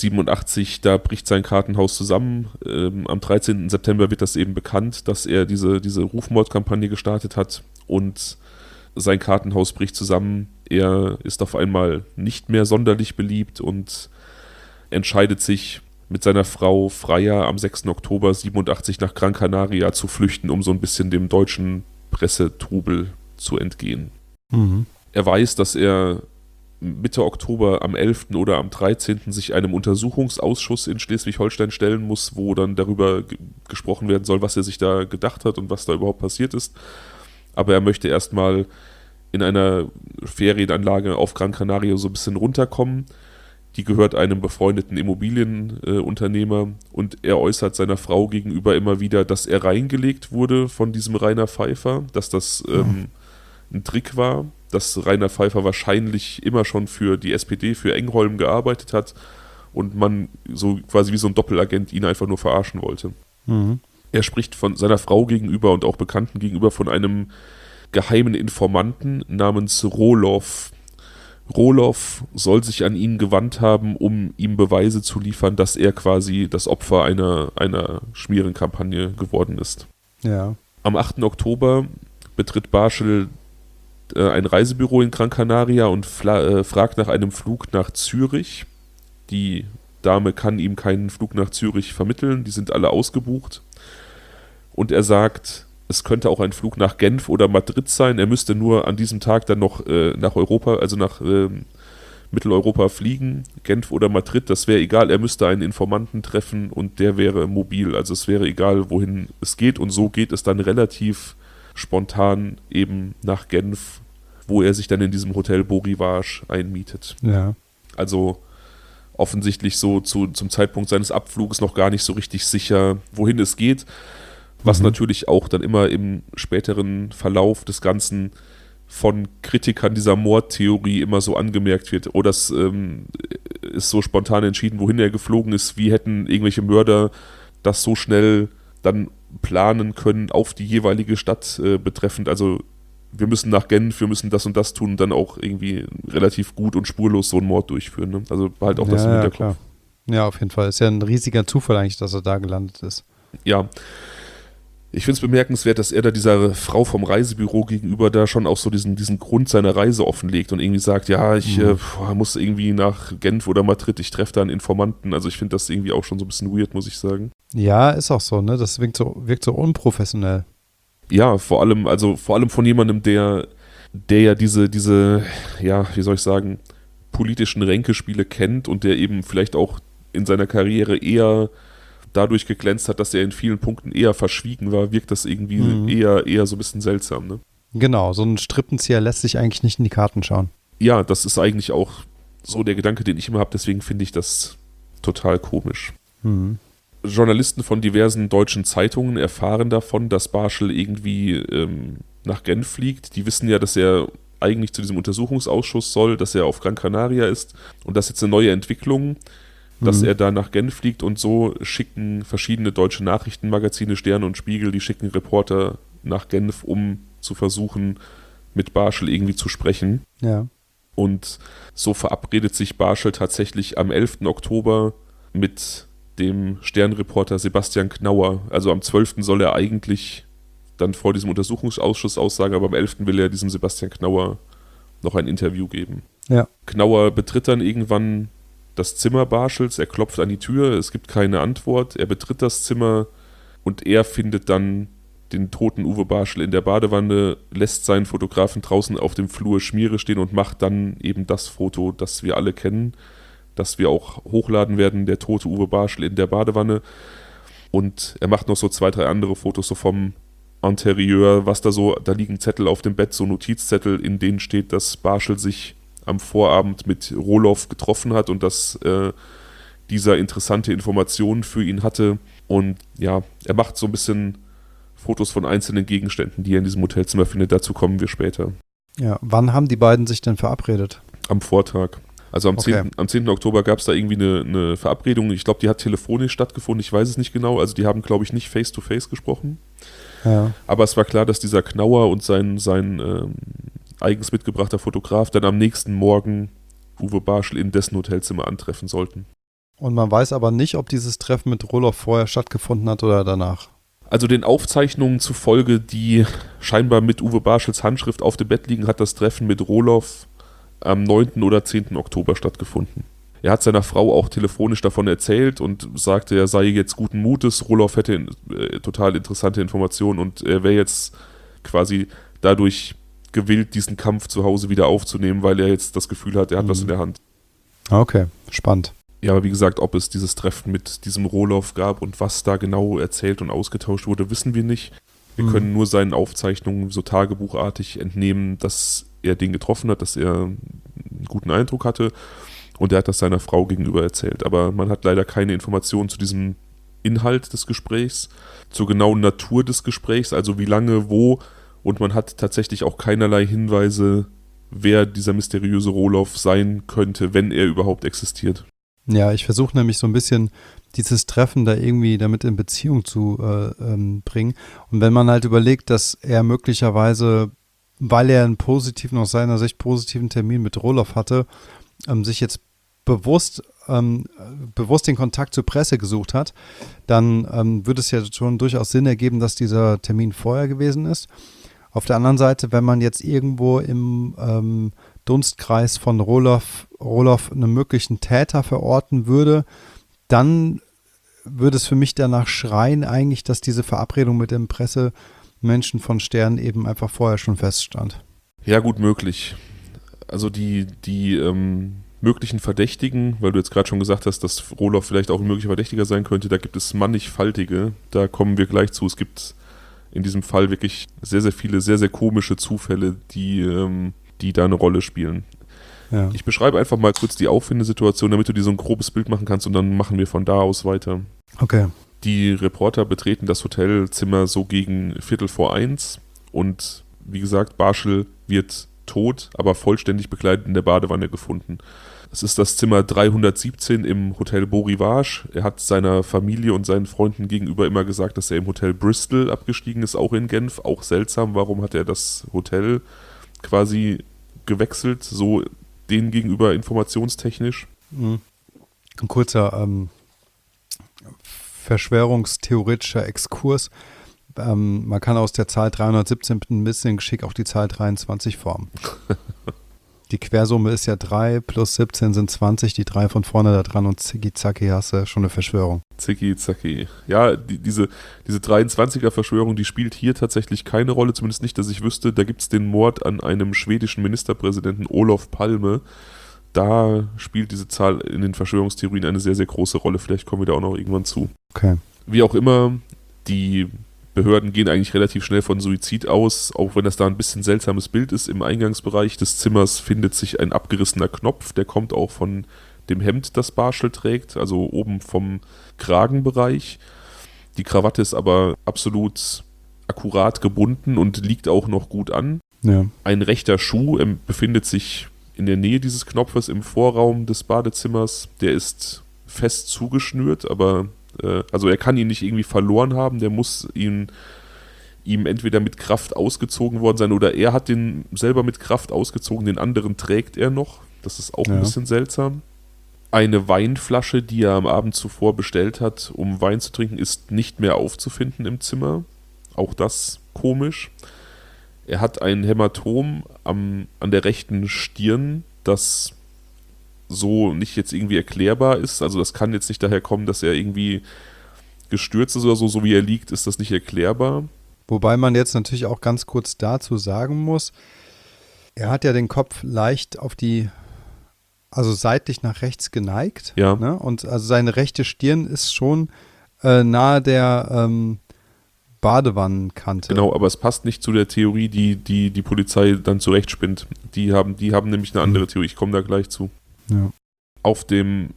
1987, da bricht sein Kartenhaus zusammen. Am 13. September wird das eben bekannt, dass er diese Rufmordkampagne gestartet hat und sein Kartenhaus bricht zusammen. Er ist auf einmal nicht mehr sonderlich beliebt und entscheidet sich mit seiner Frau Freya am 6. Oktober 87 nach Gran Canaria zu flüchten, um so ein bisschen dem deutschen Pressetrubel zu entgehen. Er weiß, dass er Mitte Oktober am 11. oder am 13. sich einem Untersuchungsausschuss in Schleswig-Holstein stellen muss, wo dann darüber gesprochen werden soll, was er sich da gedacht hat und was da überhaupt passiert ist. Aber er möchte erstmal in einer Ferienanlage auf Gran Canaria so ein bisschen runterkommen. Die gehört einem befreundeten Immobilienunternehmer und er äußert seiner Frau gegenüber immer wieder, dass er reingelegt wurde von diesem Rainer Pfeiffer, dass das ein Trick war, dass Rainer Pfeiffer wahrscheinlich immer schon für die SPD, für Engholm gearbeitet hat und man so quasi wie so ein Doppelagent ihn einfach nur verarschen wollte. Er spricht von seiner Frau gegenüber und auch Bekannten gegenüber von einem geheimen Informanten namens Rohloff. Rohloff soll sich an ihn gewandt haben, um ihm Beweise zu liefern, dass er quasi das Opfer einer Schmierenkampagne geworden ist. Ja. Am 8. Oktober betritt Barschel ein Reisebüro in Gran Canaria und fragt nach einem Flug nach Zürich. Die Dame kann ihm keinen Flug nach Zürich vermitteln, die sind alle ausgebucht. Und er sagt, es könnte auch ein Flug nach Genf oder Madrid sein. Er müsste nur an diesem Tag dann noch nach Europa, also nach Mitteleuropa fliegen. Genf oder Madrid, das wäre egal. Er müsste einen Informanten treffen und der wäre mobil. Also es wäre egal, wohin es geht. Und so geht es dann relativ spontan eben nach Genf, wo er sich dann in diesem Hotel Beau Rivage einmietet. Ja. Also offensichtlich so zum Zeitpunkt seines Abfluges noch gar nicht so richtig sicher, wohin es geht. Was natürlich auch dann immer im späteren Verlauf des Ganzen von Kritikern dieser Mordtheorie immer so angemerkt wird. Oh, das ist so spontan entschieden, wohin er geflogen ist. Wie hätten irgendwelche Mörder das so schnell dann planen können auf die jeweilige Stadt betreffend. Also wir müssen nach Genf, wir müssen das und das tun und dann auch irgendwie relativ gut und spurlos so einen Mord durchführen. Ne? Also halt auch das im Hinterkopf. Klar. Ja, auf jeden Fall. Ist ja ein riesiger Zufall eigentlich, dass er da gelandet ist. Ja. Ich finde es bemerkenswert, dass er da dieser Frau vom Reisebüro gegenüber da schon auch so diesen Grund seiner Reise offenlegt und irgendwie sagt, ja, ich muss irgendwie nach Genf oder Madrid, ich treffe da einen Informanten. Also ich finde das irgendwie auch schon so ein bisschen weird, muss ich sagen. Ja, ist auch so, ne? Das wirkt so unprofessionell. Ja, vor allem von jemandem, der ja diese, ja, wie soll ich sagen, politischen Ränkespiele kennt und der eben vielleicht auch in seiner Karriere eher dadurch geglänzt hat, dass er in vielen Punkten eher verschwiegen war, wirkt das irgendwie eher so ein bisschen seltsam, ne? Genau, so ein Strippenzieher lässt sich eigentlich nicht in die Karten schauen. Ja, das ist eigentlich auch so der Gedanke, den ich immer habe, deswegen finde ich das total komisch. Journalisten von diversen deutschen Zeitungen erfahren davon, dass Barschel irgendwie nach Genf fliegt. Die wissen ja, dass er eigentlich zu diesem Untersuchungsausschuss soll, dass er auf Gran Canaria ist und das ist jetzt eine neue Entwicklung, dass er da nach Genf fliegt und so schicken verschiedene deutsche Nachrichtenmagazine, Stern und Spiegel, die schicken Reporter nach Genf, um zu versuchen, mit Barschel irgendwie zu sprechen. Ja. Und so verabredet sich Barschel tatsächlich am 11. Oktober mit dem Sternreporter Sebastian Knauer. Also am 12. soll er eigentlich dann vor diesem Untersuchungsausschuss aussagen, aber am 11. will er diesem Sebastian Knauer noch ein Interview geben. Ja. Knauer betritt dann irgendwann das Zimmer Barschels, er klopft an die Tür, es gibt keine Antwort, er betritt das Zimmer und er findet dann den toten Uwe Barschel in der Badewanne, lässt seinen Fotografen draußen auf dem Flur Schmiere stehen und macht dann eben das Foto, das wir alle kennen, das wir auch hochladen werden, der tote Uwe Barschel in der Badewanne. Und er macht noch so 2, 3 andere Fotos so vom Interieur, da liegen Zettel auf dem Bett, so Notizzettel, in denen steht, dass Barschel sich am Vorabend mit Rohloff getroffen hat und dass dieser interessante Informationen für ihn hatte. Und ja, er macht so ein bisschen Fotos von einzelnen Gegenständen, die er in diesem Hotelzimmer findet. Dazu kommen wir später. Ja, wann haben die beiden sich denn verabredet? Am Vortag. Also am 10. Oktober gab es da irgendwie eine Verabredung. Ich glaube, die hat telefonisch stattgefunden. Ich weiß es nicht genau. Also die haben, glaube ich, nicht face-to-face gesprochen. Ja. Aber es war klar, dass dieser Knauer und sein eigens mitgebrachter Fotograf dann am nächsten Morgen Uwe Barschel in dessen Hotelzimmer antreffen sollten. Und man weiß aber nicht, ob dieses Treffen mit Rohloff vorher stattgefunden hat oder danach. Also den Aufzeichnungen zufolge, die scheinbar mit Uwe Barschels Handschrift auf dem Bett liegen, hat das Treffen mit Rohloff am 9. oder 10. Oktober stattgefunden. Er hat seiner Frau auch telefonisch davon erzählt und sagte, er sei jetzt guten Mutes, Rohloff hätte total interessante Informationen und er wäre jetzt quasi dadurch gewillt, diesen Kampf zu Hause wieder aufzunehmen, weil er jetzt das Gefühl hat, er hat was in der Hand. Okay, spannend. Ja, aber wie gesagt, ob es dieses Treffen mit diesem Rohloff gab und was da genau erzählt und ausgetauscht wurde, wissen wir nicht. Wir können nur seinen Aufzeichnungen so tagebuchartig entnehmen, dass er den getroffen hat, dass er einen guten Eindruck hatte und er hat das seiner Frau gegenüber erzählt. Aber man hat leider keine Informationen zu diesem Inhalt des Gesprächs, zur genauen Natur des Gesprächs, also wie lange, wo, und man hat tatsächlich auch keinerlei Hinweise, wer dieser mysteriöse Rohloff sein könnte, wenn er überhaupt existiert. Ja, ich versuche nämlich so ein bisschen dieses Treffen da irgendwie damit in Beziehung zu bringen. Und wenn man halt überlegt, dass er möglicherweise, weil er einen positiven, aus seiner Sicht positiven Termin mit Rohloff hatte, sich jetzt bewusst den Kontakt zur Presse gesucht hat, dann würde es ja schon durchaus Sinn ergeben, dass dieser Termin vorher gewesen ist. Auf der anderen Seite, wenn man jetzt irgendwo im Dunstkreis von Rohloff einen möglichen Täter verorten würde, dann würde es für mich danach schreien eigentlich, dass diese Verabredung mit dem Pressemenschen von Stern eben einfach vorher schon feststand. Ja, gut möglich. Also die möglichen Verdächtigen, weil du jetzt gerade schon gesagt hast, dass Rohloff vielleicht auch ein möglicher Verdächtiger sein könnte, da gibt es mannigfaltige, da kommen wir gleich zu. Es gibt in diesem Fall wirklich sehr, sehr viele, sehr, sehr komische Zufälle, die da eine Rolle spielen. Ja. Ich beschreibe einfach mal kurz die Auffindesituation, damit du dir so ein grobes Bild machen kannst und dann machen wir von da aus weiter. Okay. Die Reporter betreten das Hotelzimmer so gegen 1:15 und wie gesagt, Barschel wird tot, aber vollständig bekleidet in der Badewanne gefunden. Es ist das Zimmer 317 im Hotel Beau Rivage. Er hat seiner Familie und seinen Freunden gegenüber immer gesagt, dass er im Hotel Bristol abgestiegen ist, auch in Genf. Auch seltsam, warum hat er das Hotel quasi gewechselt, so denen gegenüber informationstechnisch? Ein kurzer verschwörungstheoretischer Exkurs. Man kann aus der Zahl 317 ein bisschen geschickt auch die Zahl 23 formen. Die Quersumme ist ja 3 plus 17 sind 20, die 3 von vorne da dran und zicki-zacki hast du schon eine Verschwörung. Zicki-zacki. Ja, diese 23er-Verschwörung, die spielt hier tatsächlich keine Rolle, zumindest nicht, dass ich wüsste. Da gibt es den Mord an einem schwedischen Ministerpräsidenten Olof Palme. Da spielt diese Zahl in den Verschwörungstheorien eine sehr, sehr große Rolle. Vielleicht kommen wir da auch noch irgendwann zu. Okay. Wie auch immer, die Behörden gehen eigentlich relativ schnell von Suizid aus, auch wenn das da ein bisschen seltsames Bild ist. Im Eingangsbereich des Zimmers findet sich ein abgerissener Knopf, der kommt auch von dem Hemd, das Barschel trägt, also oben vom Kragenbereich. Die Krawatte ist aber absolut akkurat gebunden und liegt auch noch gut an. Ja. Ein rechter Schuh befindet sich in der Nähe dieses Knopfes im Vorraum des Badezimmers. Der ist fest zugeschnürt, aber also er kann ihn nicht irgendwie verloren haben, der muss ihm entweder mit Kraft ausgezogen worden sein oder er hat den selber mit Kraft ausgezogen, den anderen trägt er noch. Das ist auch ein bisschen seltsam. Eine Weinflasche, die er am Abend zuvor bestellt hat, um Wein zu trinken, ist nicht mehr aufzufinden im Zimmer. Auch das komisch. Er hat ein Hämatom an der rechten Stirn, das so nicht jetzt irgendwie erklärbar ist. Also das kann jetzt nicht daher kommen, dass er irgendwie gestürzt ist oder so. So wie er liegt, ist das nicht erklärbar. Wobei man jetzt natürlich auch ganz kurz dazu sagen muss, er hat ja den Kopf leicht also seitlich nach rechts geneigt. Ja. Ne? Und also seine rechte Stirn ist schon nahe der Badewannenkante. Genau, aber es passt nicht zu der Theorie, die Polizei dann zurechtspinnt. Die haben nämlich eine andere Theorie. Ich komme da gleich zu. Ja. Auf dem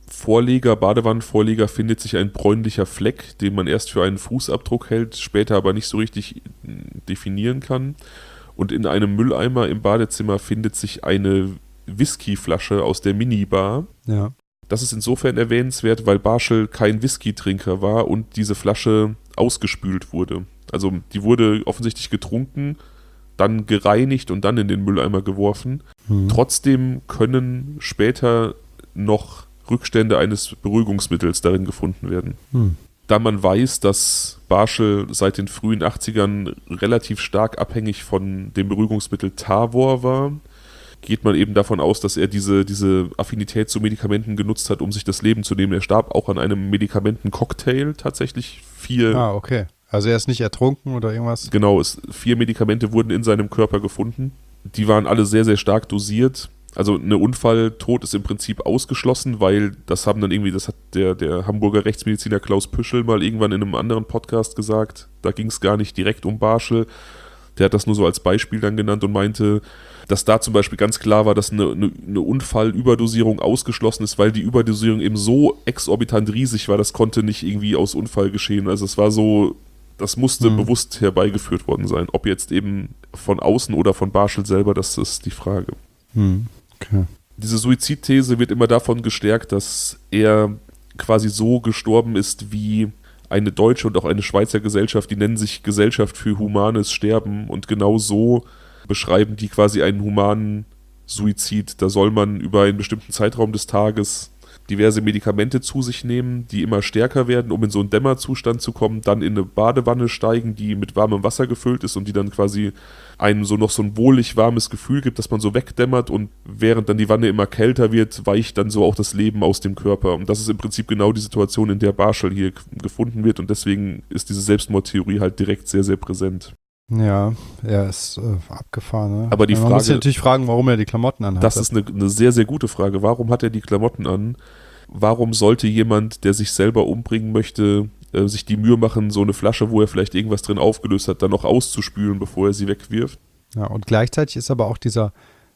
Badewannenvorleger findet sich ein bräunlicher Fleck, den man erst für einen Fußabdruck hält, später aber nicht so richtig definieren kann. Und in einem Mülleimer im Badezimmer findet sich eine Whiskyflasche aus der Minibar. Ja. Das ist insofern erwähnenswert, weil Barschel kein Whisky-Trinker war und diese Flasche ausgespült wurde. Also die wurde offensichtlich getrunken, dann gereinigt und dann in den Mülleimer geworfen. Trotzdem können später noch Rückstände eines Beruhigungsmittels darin gefunden werden. Da man weiß, dass Barschel seit den frühen 80ern relativ stark abhängig von dem Beruhigungsmittel Tavor war, geht man eben davon aus, dass er diese Affinität zu Medikamenten genutzt hat, um sich das Leben zu nehmen. Er starb auch an einem Medikamentencocktail tatsächlich. 4. Ah, okay. Also er ist nicht ertrunken oder irgendwas? Genau, 4 Medikamente wurden in seinem Körper gefunden. Die waren alle sehr, sehr stark dosiert. Also eine Unfalltod ist im Prinzip ausgeschlossen, weil das hat der Hamburger Rechtsmediziner Klaus Püschel mal irgendwann in einem anderen Podcast gesagt. Da ging es gar nicht direkt um Barschel. Der hat das nur so als Beispiel dann genannt und meinte, dass da zum Beispiel ganz klar war, dass eine Unfallüberdosierung ausgeschlossen ist, weil die Überdosierung eben so exorbitant riesig war, das konnte nicht irgendwie aus Unfall geschehen. Also es war so, das musste bewusst herbeigeführt worden sein. Ob jetzt eben von außen oder von Barschel selber, das ist die Frage. Okay. Diese Suizidthese wird immer davon gestärkt, dass er quasi so gestorben ist wie eine deutsche und auch eine Schweizer Gesellschaft, die nennen sich Gesellschaft für humanes Sterben und genau so beschreiben die quasi einen humanen Suizid. Da soll man über einen bestimmten Zeitraum des Tages diverse Medikamente zu sich nehmen, die immer stärker werden, um in so einen Dämmerzustand zu kommen, dann in eine Badewanne steigen, die mit warmem Wasser gefüllt ist und die dann quasi einem so noch so ein wohlig warmes Gefühl gibt, dass man so wegdämmert und während dann die Wanne immer kälter wird, weicht dann so auch das Leben aus dem Körper. Und das ist im Prinzip genau die Situation, in der Barschel hier gefunden wird und deswegen ist diese Selbstmordtheorie halt direkt sehr, sehr präsent. Ja, er ist abgefahren. Ne? Aber die man Frage, muss sich natürlich fragen, warum er die Klamotten anhat. Das ist eine sehr, sehr gute Frage. Warum hat er die Klamotten an? Warum sollte jemand, der sich selber umbringen möchte, sich die Mühe machen, so eine Flasche, wo er vielleicht irgendwas drin aufgelöst hat, dann noch auszuspülen, bevor er sie wegwirft? Ja, und gleichzeitig ist aber auch dieser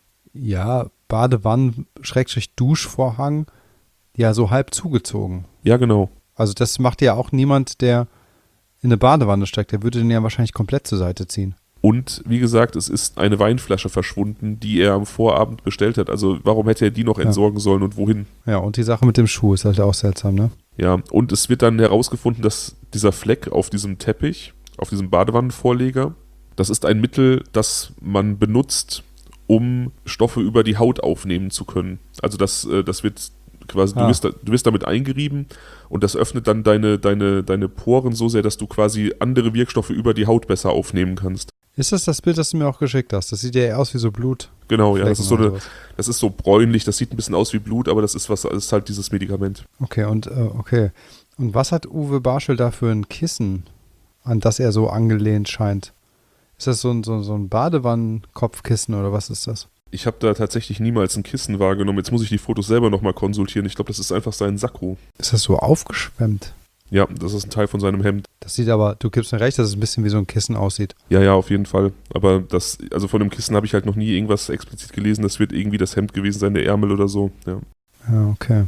Badewannen-Duschvorhang ja so halb zugezogen. Ja, genau. Also das macht ja auch niemand, der in eine Badewanne steigt. Der würde den ja wahrscheinlich komplett zur Seite ziehen. Und wie gesagt, es ist eine Weinflasche verschwunden, die er am Vorabend bestellt hat. Also warum hätte er die noch entsorgen sollen und wohin? Ja, und die Sache mit dem Schuh ist halt auch seltsam, ne? Ja, und es wird dann herausgefunden, dass dieser Fleck auf diesem Teppich, auf diesem Badewannenvorleger, das ist ein Mittel, das man benutzt, um Stoffe über die Haut aufnehmen zu können. Also das wird quasi, du wirst damit eingerieben und das öffnet dann deine Poren so sehr, dass du quasi andere Wirkstoffe über die Haut besser aufnehmen kannst. Ist das Bild, das du mir auch geschickt hast? Das sieht ja eher aus wie so Blut. Genau, ja, das ist so bräunlich, das sieht ein bisschen aus wie Blut, aber das ist halt dieses Medikament. Okay. Und was hat Uwe Barschel da für ein Kissen, an das er so angelehnt scheint? Ist das so ein Badewannenkopfkissen oder was ist das? Ich habe da tatsächlich niemals ein Kissen wahrgenommen. Jetzt muss ich die Fotos selber nochmal konsultieren. Ich glaube, das ist einfach sein Sakko. Ist das so aufgeschwemmt? Ja, das ist ein Teil von seinem Hemd. Das sieht aber, du gibst mir recht, dass es ein bisschen wie so ein Kissen aussieht. Ja, auf jeden Fall. Aber also von dem Kissen habe ich halt noch nie irgendwas explizit gelesen. Das wird irgendwie das Hemd gewesen sein, der Ärmel oder so. Ja, okay.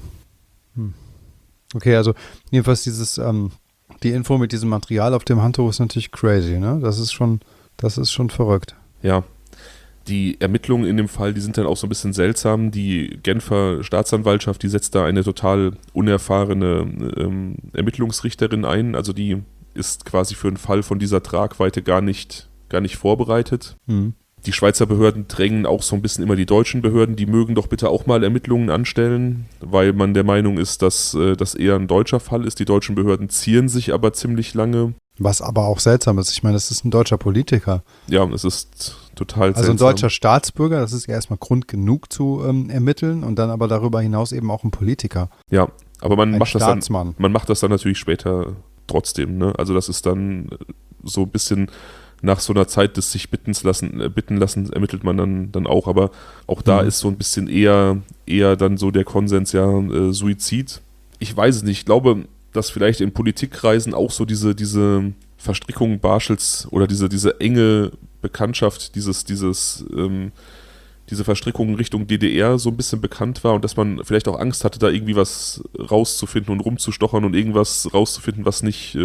Okay, also jedenfalls die Info mit diesem Material auf dem Handtuch ist natürlich crazy, ne? Das ist schon verrückt. Ja. Die Ermittlungen in dem Fall, die sind dann auch so ein bisschen seltsam. Die Genfer Staatsanwaltschaft, die setzt da eine total unerfahrene Ermittlungsrichterin ein. Also die ist quasi für einen Fall von dieser Tragweite gar nicht vorbereitet. Mhm. Die Schweizer Behörden drängen auch so ein bisschen immer die deutschen Behörden, die mögen doch bitte auch mal Ermittlungen anstellen, weil man der Meinung ist, dass das eher ein deutscher Fall ist. Die deutschen Behörden zieren sich aber ziemlich lange. Was aber auch seltsam ist. Ich meine, das ist ein deutscher Politiker. Ja, es ist total seltsam. Also ein deutscher Staatsbürger, das ist ja erstmal Grund genug zu ermitteln und dann aber darüber hinaus eben auch ein Politiker. Ja, aber man macht das dann natürlich später trotzdem, ne? Also das ist dann so ein bisschen nach so einer Zeit des sich bitten lassen ermittelt man dann auch, aber auch da ist so ein bisschen eher dann so der Konsens, Suizid. Ich weiß es nicht, ich glaube, dass vielleicht in Politikkreisen auch so diese Verstrickung Barschels oder diese enge Bekanntschaft, diese Verstrickung Richtung DDR so ein bisschen bekannt war und dass man vielleicht auch Angst hatte, da irgendwie was rauszufinden und rumzustochern und irgendwas rauszufinden, was nicht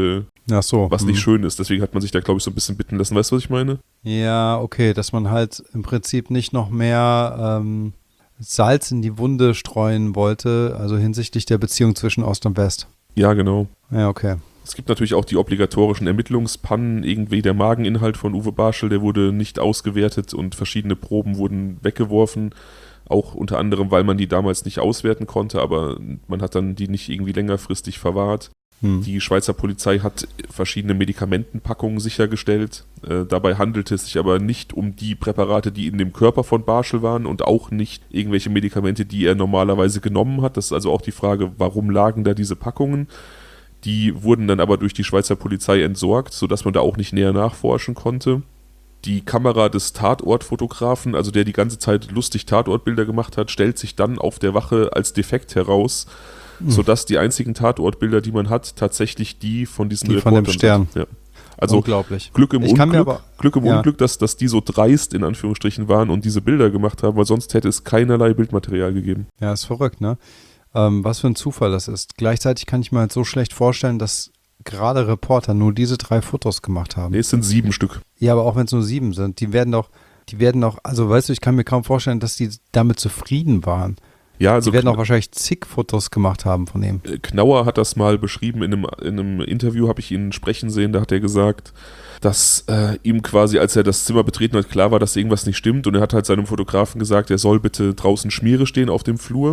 nicht schön ist. Deswegen hat man sich da, glaube ich, so ein bisschen bitten lassen. Weißt du, was ich meine? Ja, okay, dass man halt im Prinzip nicht noch mehr Salz in die Wunde streuen wollte, also hinsichtlich der Beziehung zwischen Ost und West. Ja, genau. Ja, okay. Es gibt natürlich auch die obligatorischen Ermittlungspannen, irgendwie der Mageninhalt von Uwe Barschel, der wurde nicht ausgewertet und verschiedene Proben wurden weggeworfen, auch unter anderem, weil man die damals nicht auswerten konnte, aber man hat dann die nicht irgendwie längerfristig verwahrt. Die Schweizer Polizei hat verschiedene Medikamentenpackungen sichergestellt, dabei handelte es sich aber nicht um die Präparate, die in dem Körper von Barschel waren und auch nicht irgendwelche Medikamente, die er normalerweise genommen hat. Das ist also auch die Frage, warum lagen da diese Packungen? Die wurden dann aber durch die Schweizer Polizei entsorgt, sodass man da auch nicht näher nachforschen konnte. Die Kamera des Tatortfotografen, also der die ganze Zeit lustig Tatortbilder gemacht hat, stellt sich dann auf der Wache als defekt heraus, sodass die einzigen Tatortbilder, die man hat, tatsächlich die von diesen Reportern von dem Stern. sind. Ja. Also unglaublich. Glück im Unglück, dass die so dreist in Anführungsstrichen waren und diese Bilder gemacht haben, weil sonst hätte es keinerlei Bildmaterial gegeben. Ja, ist verrückt, ne? Was für ein Zufall das ist. Gleichzeitig kann ich mir halt so schlecht vorstellen, dass gerade Reporter nur diese 3 Fotos gemacht haben. Nee, es sind 7 Stück. Ja, aber auch wenn es nur 7 sind, die werden doch, also weißt du, ich kann mir kaum vorstellen, dass die damit zufrieden waren. Ja, also die werden auch wahrscheinlich zig Fotos gemacht haben von ihm. Knauer hat das mal beschrieben, in einem Interview habe ich ihn sprechen sehen, da hat er gesagt, dass ihm quasi, als er das Zimmer betreten hat, klar war, dass irgendwas nicht stimmt und er hat halt seinem Fotografen gesagt, er soll bitte draußen Schmiere stehen auf dem Flur.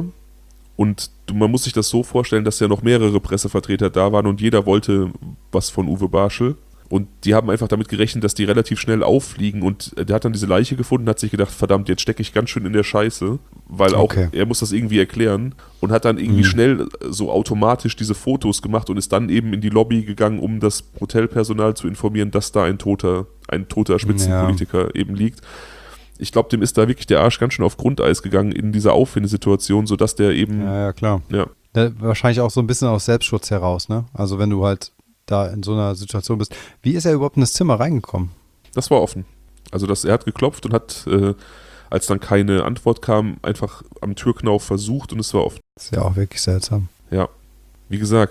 Und man muss sich das so vorstellen, dass ja noch mehrere Pressevertreter da waren und jeder wollte was von Uwe Barschel. Und die haben einfach damit gerechnet, dass die relativ schnell auffliegen. Und der hat dann diese Leiche gefunden und hat sich gedacht, verdammt, jetzt stecke ich ganz schön in der Scheiße. Weil auch er muss das irgendwie erklären. Und hat dann irgendwie schnell so automatisch diese Fotos gemacht und ist dann eben in die Lobby gegangen, um das Hotelpersonal zu informieren, dass da ein toter Spitzenpolitiker eben liegt. Ich glaube, dem ist da wirklich der Arsch ganz schön auf Grundeis gegangen in dieser Auffindesituation, sodass der eben... Ja, klar. Ja. Wahrscheinlich auch so ein bisschen aus Selbstschutz heraus, ne? Also wenn du halt da in so einer Situation bist. Wie ist er überhaupt in das Zimmer reingekommen? Das war offen. Also er hat geklopft und hat, als dann keine Antwort kam, einfach am Türknauf versucht und es war offen. Das ist ja auch wirklich seltsam. Ja. Wie gesagt,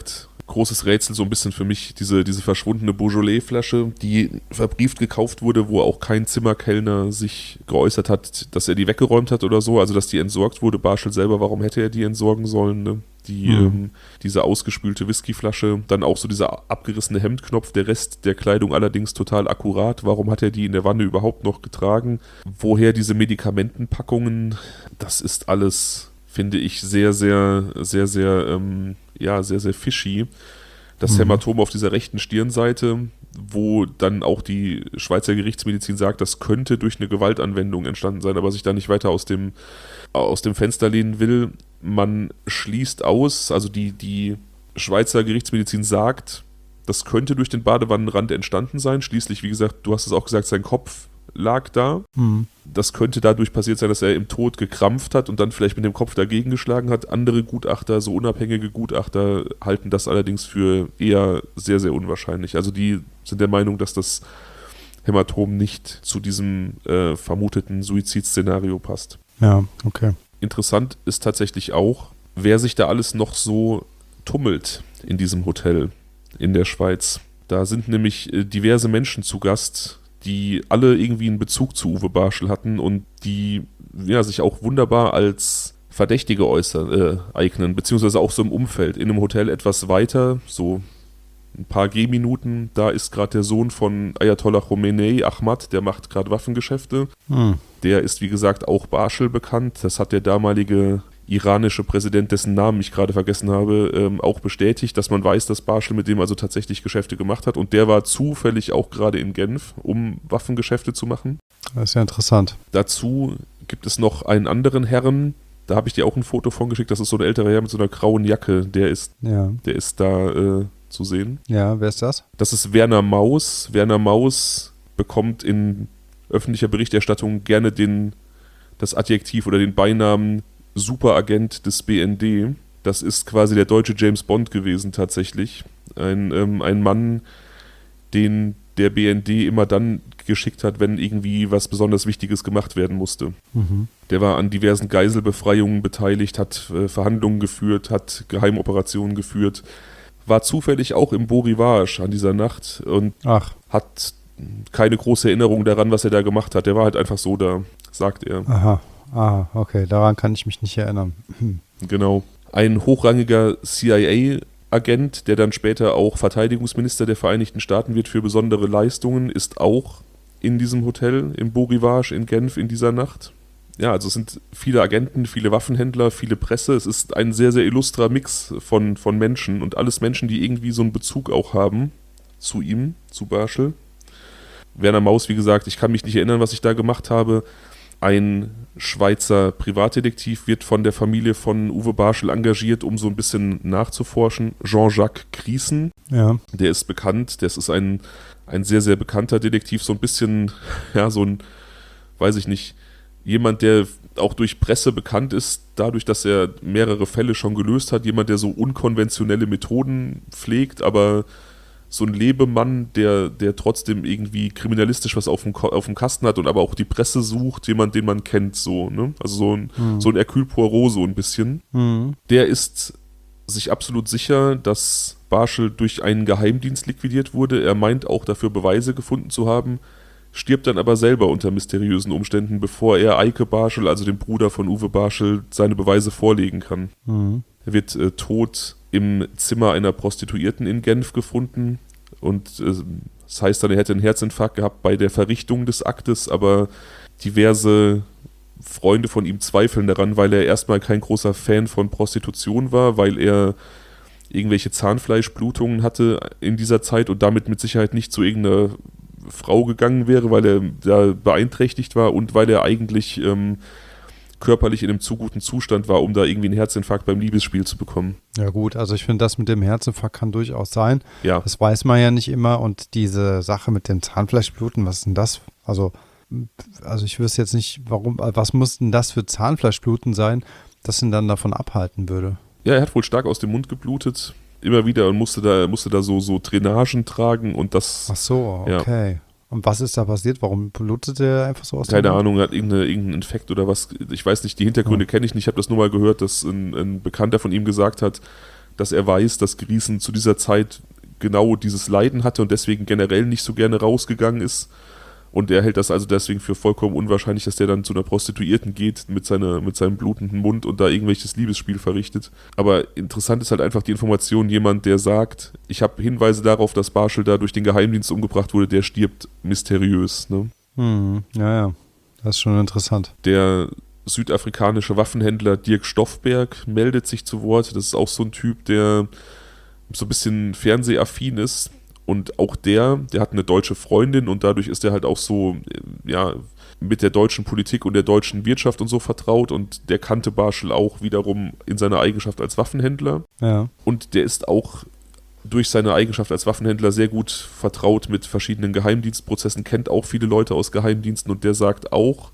großes Rätsel so ein bisschen für mich, diese verschwundene Beaujolais-Flasche, die verbrieft gekauft wurde, wo auch kein Zimmerkellner sich geäußert hat, dass er die weggeräumt hat oder so, also dass die entsorgt wurde. Barschel selber, warum hätte er die entsorgen sollen, ne? Diese ausgespülte Whiskyflasche, dann auch so dieser abgerissene Hemdknopf, der Rest der Kleidung allerdings total akkurat. Warum hat er die in der Wanne überhaupt noch getragen? Woher diese Medikamentenpackungen? Das ist alles, finde ich, sehr, sehr, sehr, sehr, sehr, sehr fishy. Das Hämatom auf dieser rechten Stirnseite, wo dann auch die Schweizer Gerichtsmedizin sagt, das könnte durch eine Gewaltanwendung entstanden sein, aber sich da nicht weiter aus dem Fenster lehnen will. Man schließt aus, also die Schweizer Gerichtsmedizin sagt, das könnte durch den Badewannenrand entstanden sein. Schließlich, wie gesagt, du hast es auch gesagt, sein Kopf lag da. Das könnte dadurch passiert sein, dass er im Tod gekrampft hat und dann vielleicht mit dem Kopf dagegen geschlagen hat. Andere Gutachter, so unabhängige Gutachter, halten das allerdings für eher sehr, sehr unwahrscheinlich. Also die sind der Meinung, dass das Hämatom nicht zu diesem vermuteten Suizidszenario passt. Ja, okay. Interessant ist tatsächlich auch, wer sich da alles noch so tummelt in diesem Hotel in der Schweiz. Da sind nämlich diverse Menschen zu Gast, die alle irgendwie einen Bezug zu Uwe Barschel hatten und die sich auch wunderbar als Verdächtige eignen, beziehungsweise auch so im Umfeld. In einem Hotel etwas weiter, so ein paar Gehminuten, da ist gerade der Sohn von Ayatollah Khomeini, Ahmad, der macht gerade Waffengeschäfte. Der ist, wie gesagt, auch Barschel bekannt. Das hat der damalige iranische Präsident, dessen Namen ich gerade vergessen habe, auch bestätigt, dass man weiß, dass Barschel mit dem also tatsächlich Geschäfte gemacht hat. Und der war zufällig auch gerade in Genf, um Waffengeschäfte zu machen. Das ist ja interessant. Dazu gibt es noch einen anderen Herren, da habe ich dir auch ein Foto von geschickt, das ist so ein älterer Herr mit so einer grauen Jacke, der ist da zu sehen. Ja, wer ist das? Das ist Werner Maus. Werner Maus bekommt in öffentlicher Berichterstattung gerne das Adjektiv oder den Beinamen Superagent des BND. Das ist quasi der deutsche James Bond gewesen tatsächlich. Ein Mann, den der BND immer dann geschickt hat, wenn irgendwie was besonders Wichtiges gemacht werden musste. Der war an diversen Geiselbefreiungen beteiligt, hat Verhandlungen geführt, hat Geheimoperationen geführt, war zufällig auch im Beau Rivage an dieser Nacht und hat keine große Erinnerung daran, was er da gemacht hat. Der war halt einfach so da, sagt er. Aha, okay, daran kann ich mich nicht erinnern. Genau. Ein hochrangiger CIA-Agent, der dann später auch Verteidigungsminister der Vereinigten Staaten wird für besondere Leistungen, ist auch in diesem Hotel im Beau Rivage in Genf in dieser Nacht. Ja, also es sind viele Agenten, viele Waffenhändler, viele Presse. Es ist ein sehr, sehr illustrer Mix von Menschen und alles Menschen, die irgendwie so einen Bezug auch haben zu ihm, zu Barschel. Werner Maus, wie gesagt, ich kann mich nicht erinnern, was ich da gemacht habe. Ein Schweizer Privatdetektiv wird von der Familie von Uwe Barschel engagiert, um so ein bisschen nachzuforschen. Jean-Jacques Criessen, der ist bekannt, das ist ein sehr, sehr bekannter Detektiv, so ein bisschen, so ein, weiß ich nicht, jemand, der auch durch Presse bekannt ist, dadurch, dass er mehrere Fälle schon gelöst hat, jemand, der so unkonventionelle Methoden pflegt, aber so ein Lebemann, der trotzdem irgendwie kriminalistisch was auf dem Kasten hat und aber auch die Presse sucht, jemand, den man kennt, so, ne? Also so ein Hercule Poirot so ein bisschen. Der ist sich absolut sicher, dass Barschel durch einen Geheimdienst liquidiert wurde. Er meint auch dafür Beweise gefunden zu haben, stirbt dann aber selber unter mysteriösen Umständen, bevor er Eike Barschel, also dem Bruder von Uwe Barschel, seine Beweise vorlegen kann. Er wird tot im Zimmer einer Prostituierten in Genf gefunden und das heißt dann, er hätte einen Herzinfarkt gehabt bei der Verrichtung des Aktes, aber diverse Freunde von ihm zweifeln daran, weil er erstmal kein großer Fan von Prostitution war, weil er irgendwelche Zahnfleischblutungen hatte in dieser Zeit und damit mit Sicherheit nicht zu irgendeiner Frau gegangen wäre, weil er da beeinträchtigt war und weil er eigentlich körperlich in einem zu guten Zustand war, um da irgendwie einen Herzinfarkt beim Liebesspiel zu bekommen. Ja gut, also ich finde, das mit dem Herzinfarkt kann durchaus sein. Ja. Das weiß man ja nicht immer und diese Sache mit dem Zahnfleischbluten, was ist denn das? Also ich wüsste jetzt nicht, was muss denn das für Zahnfleischbluten sein, das ihn dann davon abhalten würde? Ja, er hat wohl stark aus dem Mund geblutet, immer wieder und musste da so Drainagen tragen und das... Ach so, okay. Ja. Und was ist da passiert? Warum blutet er einfach so aus dem Keine Mund? Ahnung, er hat irgendeinen Infekt oder was. Ich weiß nicht, die Hintergründe kenne ich nicht. Ich habe das nur mal gehört, dass ein Bekannter von ihm gesagt hat, dass er weiß, dass Grießen zu dieser Zeit genau dieses Leiden hatte und deswegen generell nicht so gerne rausgegangen ist. Und er hält das also deswegen für vollkommen unwahrscheinlich, dass der dann zu einer Prostituierten geht mit seinem blutenden Mund und da irgendwelches Liebesspiel verrichtet. Aber interessant ist halt einfach die Information, jemand, der sagt, ich habe Hinweise darauf, dass Barschel da durch den Geheimdienst umgebracht wurde, der stirbt mysteriös. Ne? Ja, das ist schon interessant. Der südafrikanische Waffenhändler Dirk Stoffberg meldet sich zu Wort. Das ist auch so ein Typ, der so ein bisschen fernsehaffin ist. Und auch der hat eine deutsche Freundin und dadurch ist er halt auch so, ja, mit der deutschen Politik und der deutschen Wirtschaft und so vertraut und der kannte Barschel auch wiederum in seiner Eigenschaft als Waffenhändler. Ja. Und der ist auch durch seine Eigenschaft als Waffenhändler sehr gut vertraut mit verschiedenen Geheimdienstprozessen, kennt auch viele Leute aus Geheimdiensten und der sagt auch,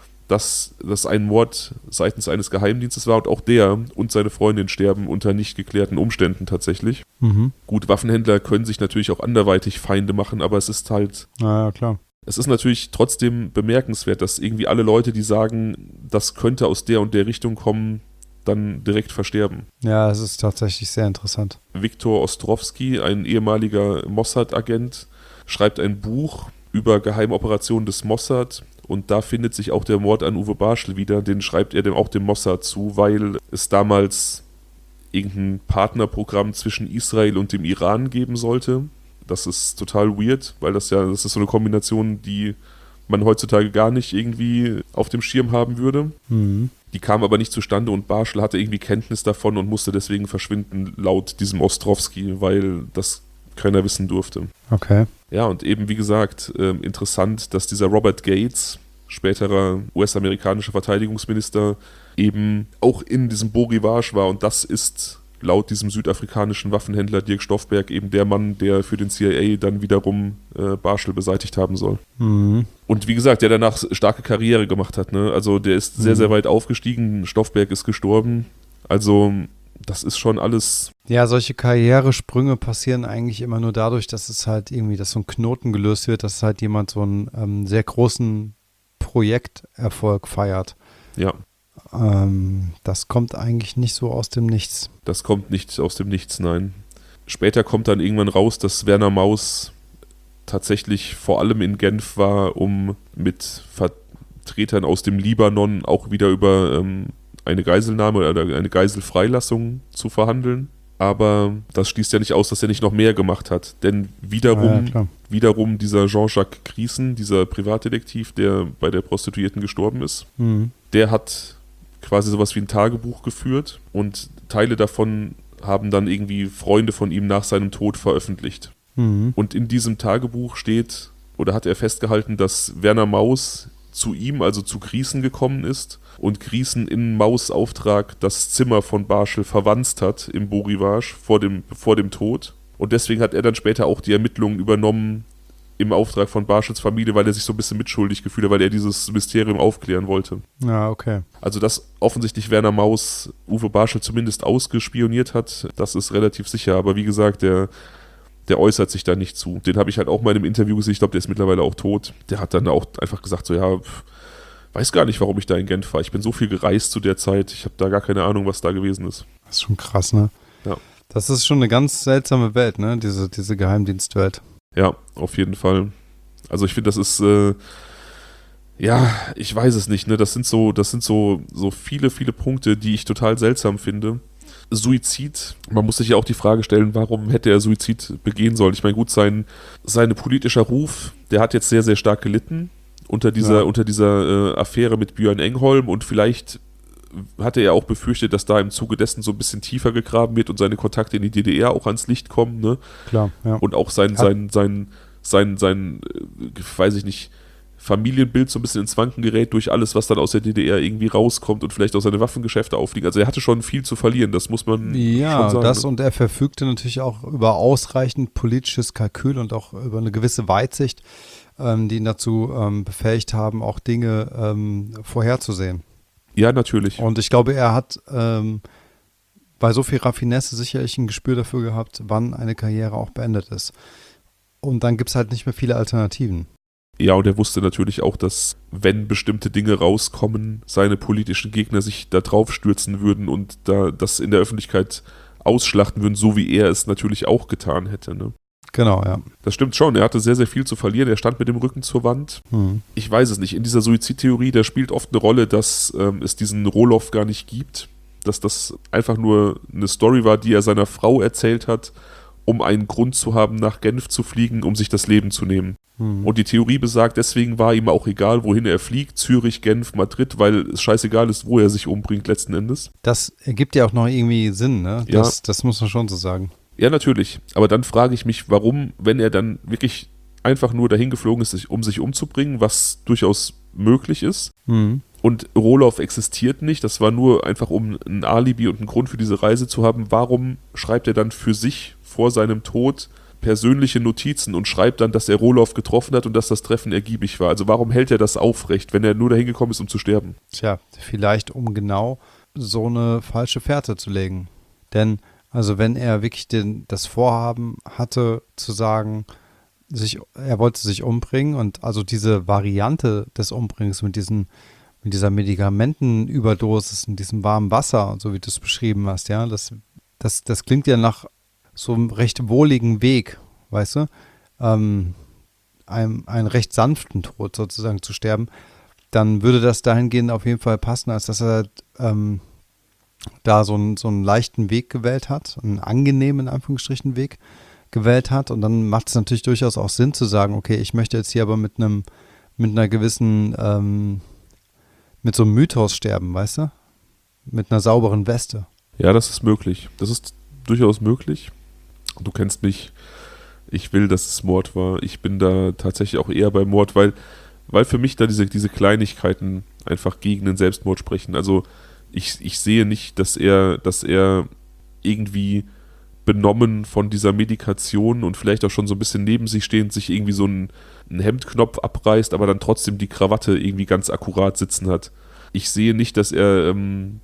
dass das ein Mord seitens eines Geheimdienstes war und auch der und seine Freundin sterben unter nicht geklärten Umständen tatsächlich. Gut, Waffenhändler können sich natürlich auch anderweitig Feinde machen, aber es ist halt... Ja, klar. Es ist natürlich trotzdem bemerkenswert, dass irgendwie alle Leute, die sagen, das könnte aus der und der Richtung kommen, dann direkt versterben. Ja, es ist tatsächlich sehr interessant. Viktor Ostrowski, ein ehemaliger Mossad-Agent, schreibt ein Buch über Geheimoperationen des Mossad und da findet sich auch der Mord an Uwe Barschel wieder. Den schreibt er auch dem Mossad zu, weil es damals irgendein Partnerprogramm zwischen Israel und dem Iran geben sollte. Das ist total weird, weil das ist so eine Kombination, die man heutzutage gar nicht irgendwie auf dem Schirm haben würde. Die kam aber nicht zustande und Barschel hatte irgendwie Kenntnis davon und musste deswegen verschwinden, laut diesem Ostrowski, weil das keiner wissen durfte. Okay. Ja, und eben wie gesagt, interessant, dass dieser Robert Gates, späterer US-amerikanischer Verteidigungsminister, eben auch in diesem Beau Rivage war und das ist laut diesem südafrikanischen Waffenhändler Dirk Stoffberg eben der Mann, der für den CIA dann wiederum Barschel beseitigt haben soll. Und wie gesagt, der danach starke Karriere gemacht hat. Ne? Also der ist sehr, sehr weit aufgestiegen. Stoffberg ist gestorben. Also das ist schon alles... Ja, solche Karrieresprünge passieren eigentlich immer nur dadurch, dass es halt irgendwie, dass so ein Knoten gelöst wird, dass halt jemand so einen sehr großen Projekterfolg feiert. Ja. Das kommt eigentlich nicht so aus dem Nichts. Das kommt nicht aus dem Nichts, nein. Später kommt dann irgendwann raus, dass Werner Maus tatsächlich vor allem in Genf war, um mit Vertretern aus dem Libanon auch wieder über eine Geiselnahme oder eine Geiselfreilassung zu verhandeln. Aber das schließt ja nicht aus, dass er nicht noch mehr gemacht hat. Denn wiederum dieser Jean-Jacques Grießen, dieser Privatdetektiv, der bei der Prostituierten gestorben ist, der hat quasi sowas wie ein Tagebuch geführt und Teile davon haben dann irgendwie Freunde von ihm nach seinem Tod veröffentlicht. Und in diesem Tagebuch steht, oder hat er festgehalten, dass Werner Maus zu ihm, also zu Grießen gekommen ist und Grießen in Maus' Auftrag das Zimmer von Barschel verwanzt hat im Beau Rivage vor dem Tod. Und deswegen hat er dann später auch die Ermittlungen übernommen im Auftrag von Barschels Familie, weil er sich so ein bisschen mitschuldig gefühlt hat, weil er dieses Mysterium aufklären wollte. Ja, okay. Also, dass offensichtlich Werner Maus Uwe Barschel zumindest ausgespioniert hat, das ist relativ sicher. Aber wie gesagt, der äußert sich da nicht zu. Den habe ich halt auch mal in einem Interview gesehen, ich glaube, der ist mittlerweile auch tot. Der hat dann auch einfach gesagt, so ja, weiß gar nicht, warum ich da in Genf war. Ich bin so viel gereist zu der Zeit, ich habe da gar keine Ahnung, was da gewesen ist. Das ist schon krass, ne? Ja. Das ist schon eine ganz seltsame Welt, ne? Diese Geheimdienstwelt. Ja, auf jeden Fall. Also ich finde, das ist, ich weiß es nicht, ne? Das sind so viele, viele Punkte, die ich total seltsam finde. Suizid, man muss sich ja auch die Frage stellen, warum hätte er Suizid begehen sollen? Ich meine, gut, sein politischer Ruf, der hat jetzt sehr, sehr stark gelitten unter dieser Affäre mit Björn Engholm und vielleicht hatte er auch befürchtet, dass da im Zuge dessen so ein bisschen tiefer gegraben wird und seine Kontakte in die DDR auch ans Licht kommen, ne? Klar, ja. Und auch sein weiß ich nicht, Familienbild so ein bisschen ins Wanken gerät durch alles, was dann aus der DDR irgendwie rauskommt und vielleicht auch seine Waffengeschäfte aufliegen. Also er hatte schon viel zu verlieren, das muss man schon sagen. Ja, das und er verfügte natürlich auch über ausreichend politisches Kalkül und auch über eine gewisse Weitsicht, die ihn dazu befähigt haben, auch Dinge vorherzusehen. Ja, natürlich. Und ich glaube, er hat bei so viel Raffinesse sicherlich ein Gespür dafür gehabt, wann eine Karriere auch beendet ist. Und dann gibt es halt nicht mehr viele Alternativen. Ja, und er wusste natürlich auch, dass, wenn bestimmte Dinge rauskommen, seine politischen Gegner sich da drauf stürzen würden und da das in der Öffentlichkeit ausschlachten würden, so wie er es natürlich auch getan hätte. Ne? Genau, ja. Das stimmt schon, er hatte sehr, sehr viel zu verlieren, er stand mit dem Rücken zur Wand. Ich weiß es nicht, in dieser Suizidtheorie, da spielt oft eine Rolle, dass es diesen Roloff gar nicht gibt, dass das einfach nur eine Story war, die er seiner Frau erzählt hat, um einen Grund zu haben, nach Genf zu fliegen, um sich das Leben zu nehmen. Und die Theorie besagt, deswegen war ihm auch egal, wohin er fliegt, Zürich, Genf, Madrid, weil es scheißegal ist, wo er sich umbringt letzten Endes. Das ergibt ja auch noch irgendwie Sinn, ne? Ja. Das muss man schon so sagen. Ja, natürlich. Aber dann frage ich mich, warum, wenn er dann wirklich einfach nur dahin geflogen ist, um sich umzubringen, was durchaus möglich ist, und Roloff existiert nicht, das war nur einfach, um ein Alibi und einen Grund für diese Reise zu haben, warum schreibt er dann für sich vor seinem Tod persönliche Notizen und schreibt dann, dass er Roloff getroffen hat und dass das Treffen ergiebig war? Also warum hält er das aufrecht, wenn er nur dahin gekommen ist, um zu sterben? Tja, vielleicht um genau so eine falsche Fährte zu legen. Denn, also wenn er wirklich das Vorhaben hatte, zu sagen, er wollte sich umbringen und also diese Variante des Umbringens mit dieser Medikamentenüberdosis in diesem warmen Wasser, so wie du es beschrieben hast, ja, das klingt ja nach so einem recht wohligen Weg, weißt du, einen recht sanften Tod sozusagen zu sterben, dann würde das dahingehend auf jeden Fall passen, als dass er da so einen leichten Weg gewählt hat, einen angenehmen, in Anführungsstrichen, Weg gewählt hat. Und dann macht es natürlich durchaus auch Sinn zu sagen, okay, ich möchte jetzt hier aber mit einer gewissen, mit so einem Mythos sterben, weißt du? Mit einer sauberen Weste. Ja, das ist möglich. Das ist durchaus möglich. Du kennst mich. Ich will, dass es Mord war. Ich bin da tatsächlich auch eher bei Mord, weil für mich da diese Kleinigkeiten einfach gegen den Selbstmord sprechen. Also ich sehe nicht, dass er irgendwie benommen von dieser Medikation und vielleicht auch schon so ein bisschen neben sich stehend sich irgendwie so einen Hemdknopf abreißt, aber dann trotzdem die Krawatte irgendwie ganz akkurat sitzen hat. Ich sehe nicht, dass er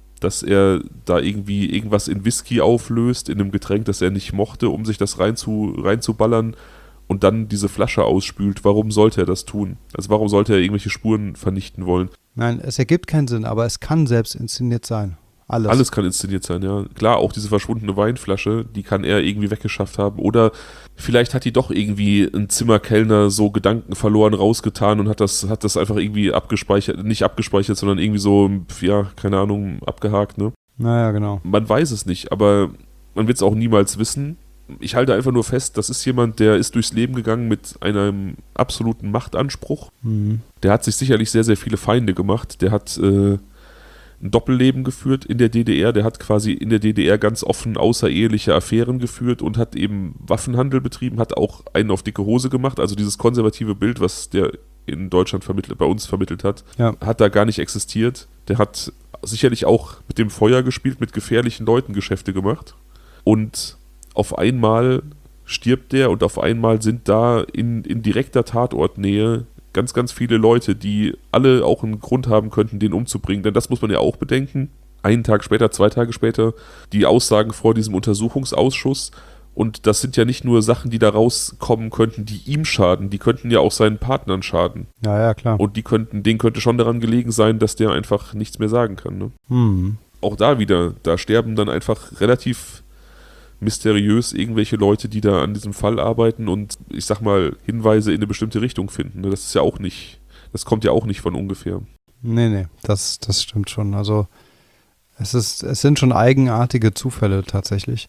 da irgendwie irgendwas in Whisky auflöst, in einem Getränk, das er nicht mochte, um sich das reinzuballern und dann diese Flasche ausspült. Warum sollte er das tun? Also warum sollte er irgendwelche Spuren vernichten wollen? Nein, es ergibt keinen Sinn, aber es kann selbst inszeniert sein. Alles kann inszeniert sein, ja. Klar, auch diese verschwundene Weinflasche, die kann er irgendwie weggeschafft haben. Oder vielleicht hat die doch irgendwie ein Zimmerkellner so Gedanken verloren rausgetan und hat das einfach irgendwie abgespeichert, nicht abgespeichert, sondern irgendwie so, ja, keine Ahnung, abgehakt, ne? Naja, genau. Man weiß es nicht, aber man wird es auch niemals wissen. Ich halte einfach nur fest, das ist jemand, der ist durchs Leben gegangen mit einem absoluten Machtanspruch. Der hat sich sicherlich sehr, sehr viele Feinde gemacht. Der hat ein Doppelleben geführt in der DDR. Der hat quasi in der DDR ganz offen außereheliche Affären geführt und hat eben Waffenhandel betrieben, hat auch einen auf dicke Hose gemacht. Also dieses konservative Bild, was der in Deutschland bei uns vermittelt hat, hat da gar nicht existiert. Der hat sicherlich auch mit dem Feuer gespielt, mit gefährlichen Leuten Geschäfte gemacht. Und auf einmal stirbt der und auf einmal sind da in direkter Tatortnähe ganz, ganz viele Leute, die alle auch einen Grund haben könnten, den umzubringen. Denn das muss man ja auch bedenken. Einen Tag später, 2 Tage später, die Aussagen vor diesem Untersuchungsausschuss. Und das sind ja nicht nur Sachen, die da rauskommen könnten, die ihm schaden. Die könnten ja auch seinen Partnern schaden. Ja, klar. Und denen könnte schon daran gelegen sein, dass der einfach nichts mehr sagen kann. Ne? Auch da wieder, da sterben dann einfach relativ mysteriös irgendwelche Leute, die da an diesem Fall arbeiten und ich sag mal Hinweise in eine bestimmte Richtung finden. Das ist ja auch nicht, das kommt ja auch nicht von ungefähr. Nee, das stimmt schon. Also es sind schon eigenartige Zufälle tatsächlich,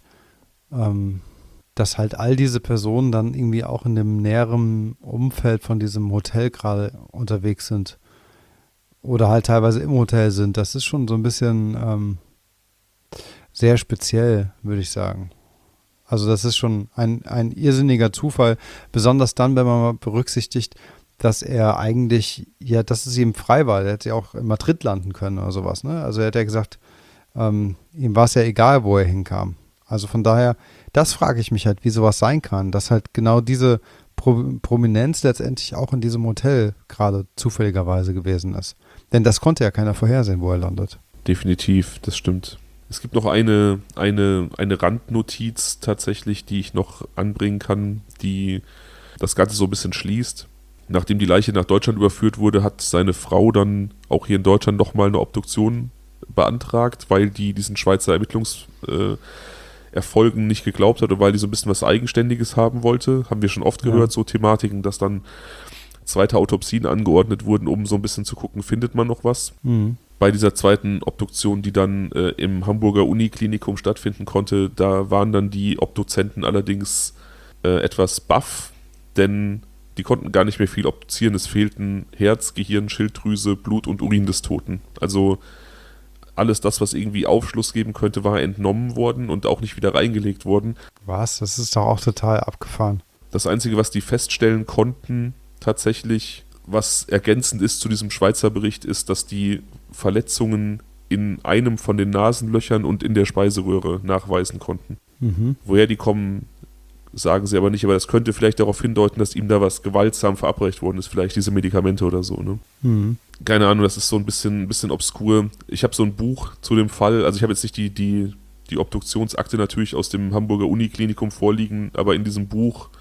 dass halt all diese Personen dann irgendwie auch in dem näheren Umfeld von diesem Hotel gerade unterwegs sind oder halt teilweise im Hotel sind. Das ist schon so ein bisschen sehr speziell, würde ich sagen. Also das ist schon ein irrsinniger Zufall, besonders dann, wenn man mal berücksichtigt, dass er eigentlich, ja, dass es ihm frei war. Er hätte ja auch in Madrid landen können oder sowas, ne? Also er hat ja gesagt, ihm war es ja egal, wo er hinkam. Also von daher, das frage ich mich halt, wie sowas sein kann, dass halt genau diese Prominenz letztendlich auch in diesem Hotel gerade zufälligerweise gewesen ist. Denn das konnte ja keiner vorhersehen, wo er landet. Definitiv, das stimmt. Es gibt noch eine Randnotiz tatsächlich, die ich noch anbringen kann, die das Ganze so ein bisschen schließt. Nachdem die Leiche nach Deutschland überführt wurde, hat seine Frau dann auch hier in Deutschland nochmal eine Obduktion beantragt, weil die diesen Schweizer Erfolgen nicht geglaubt hat und weil die so ein bisschen was Eigenständiges haben wollte. Haben wir schon oft gehört, so Thematiken, dass dann zweite Autopsien angeordnet wurden, um so ein bisschen zu gucken, findet man noch was. Bei dieser zweiten Obduktion, die dann im Hamburger Uniklinikum stattfinden konnte, da waren dann die Obduzenten allerdings etwas baff, denn die konnten gar nicht mehr viel obduzieren. Es fehlten Herz, Gehirn, Schilddrüse, Blut und Urin des Toten. Also alles das, was irgendwie Aufschluss geben könnte, war entnommen worden und auch nicht wieder reingelegt worden. Was? Das ist doch auch total abgefahren. Das Einzige, was die feststellen konnten, tatsächlich, was ergänzend ist zu diesem Schweizer Bericht, ist, dass die Verletzungen in einem von den Nasenlöchern und in der Speiseröhre nachweisen konnten. Woher die kommen, sagen sie aber nicht, aber das könnte vielleicht darauf hindeuten, dass ihm da was gewaltsam verabreicht worden ist, vielleicht diese Medikamente oder so, ne? Keine Ahnung, das ist so ein bisschen obskur. Ich habe so ein Buch zu dem Fall, also ich habe jetzt nicht die Obduktionsakte natürlich aus dem Hamburger Uniklinikum vorliegen, aber in diesem Buch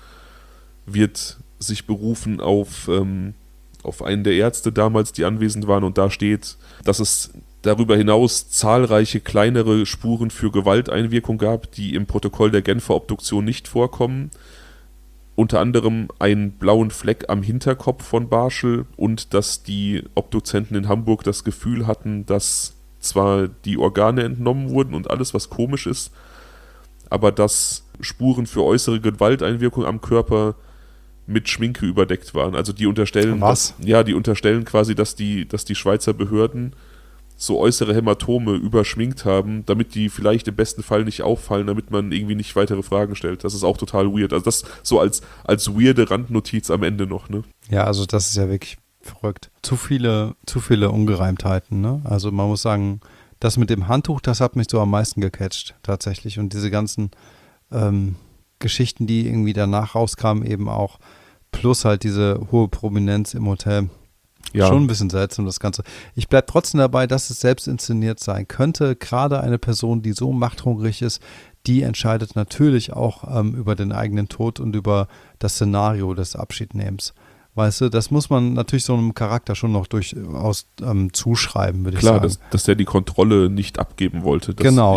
wird sich berufen auf einen der Ärzte damals, die anwesend waren, und da steht, dass es darüber hinaus zahlreiche kleinere Spuren für Gewalteinwirkung gab, die im Protokoll der Genfer Obduktion nicht vorkommen. Unter anderem einen blauen Fleck am Hinterkopf von Barschel und dass die Obduzenten in Hamburg das Gefühl hatten, dass zwar die Organe entnommen wurden und alles, was komisch ist, aber dass Spuren für äußere Gewalteinwirkung am Körper mit Schminke überdeckt waren. Also die unterstellen, die unterstellen quasi, dass die Schweizer Behörden so äußere Hämatome überschminkt haben, damit die vielleicht im besten Fall nicht auffallen, damit man irgendwie nicht weitere Fragen stellt. Das ist auch total weird. Also das so als weirde Randnotiz am Ende noch, ne? Ja, also das ist ja wirklich verrückt. Zu viele Ungereimtheiten, ne? Also man muss sagen, das mit dem Handtuch, das hat mich so am meisten gecatcht, tatsächlich. Und diese ganzen Geschichten, die irgendwie danach rauskamen, eben auch, plus halt diese hohe Prominenz im Hotel. Ja. Schon ein bisschen seltsam, das Ganze. Ich bleibe trotzdem dabei, dass es selbst inszeniert sein könnte. Gerade eine Person, die so machthungrig ist, die entscheidet natürlich auch über den eigenen Tod und über das Szenario des Abschiednehmens. Weißt du, das muss man natürlich so einem Charakter schon noch durchaus zuschreiben, würde ich sagen. Klar, dass der die Kontrolle nicht abgeben wollte. Genau.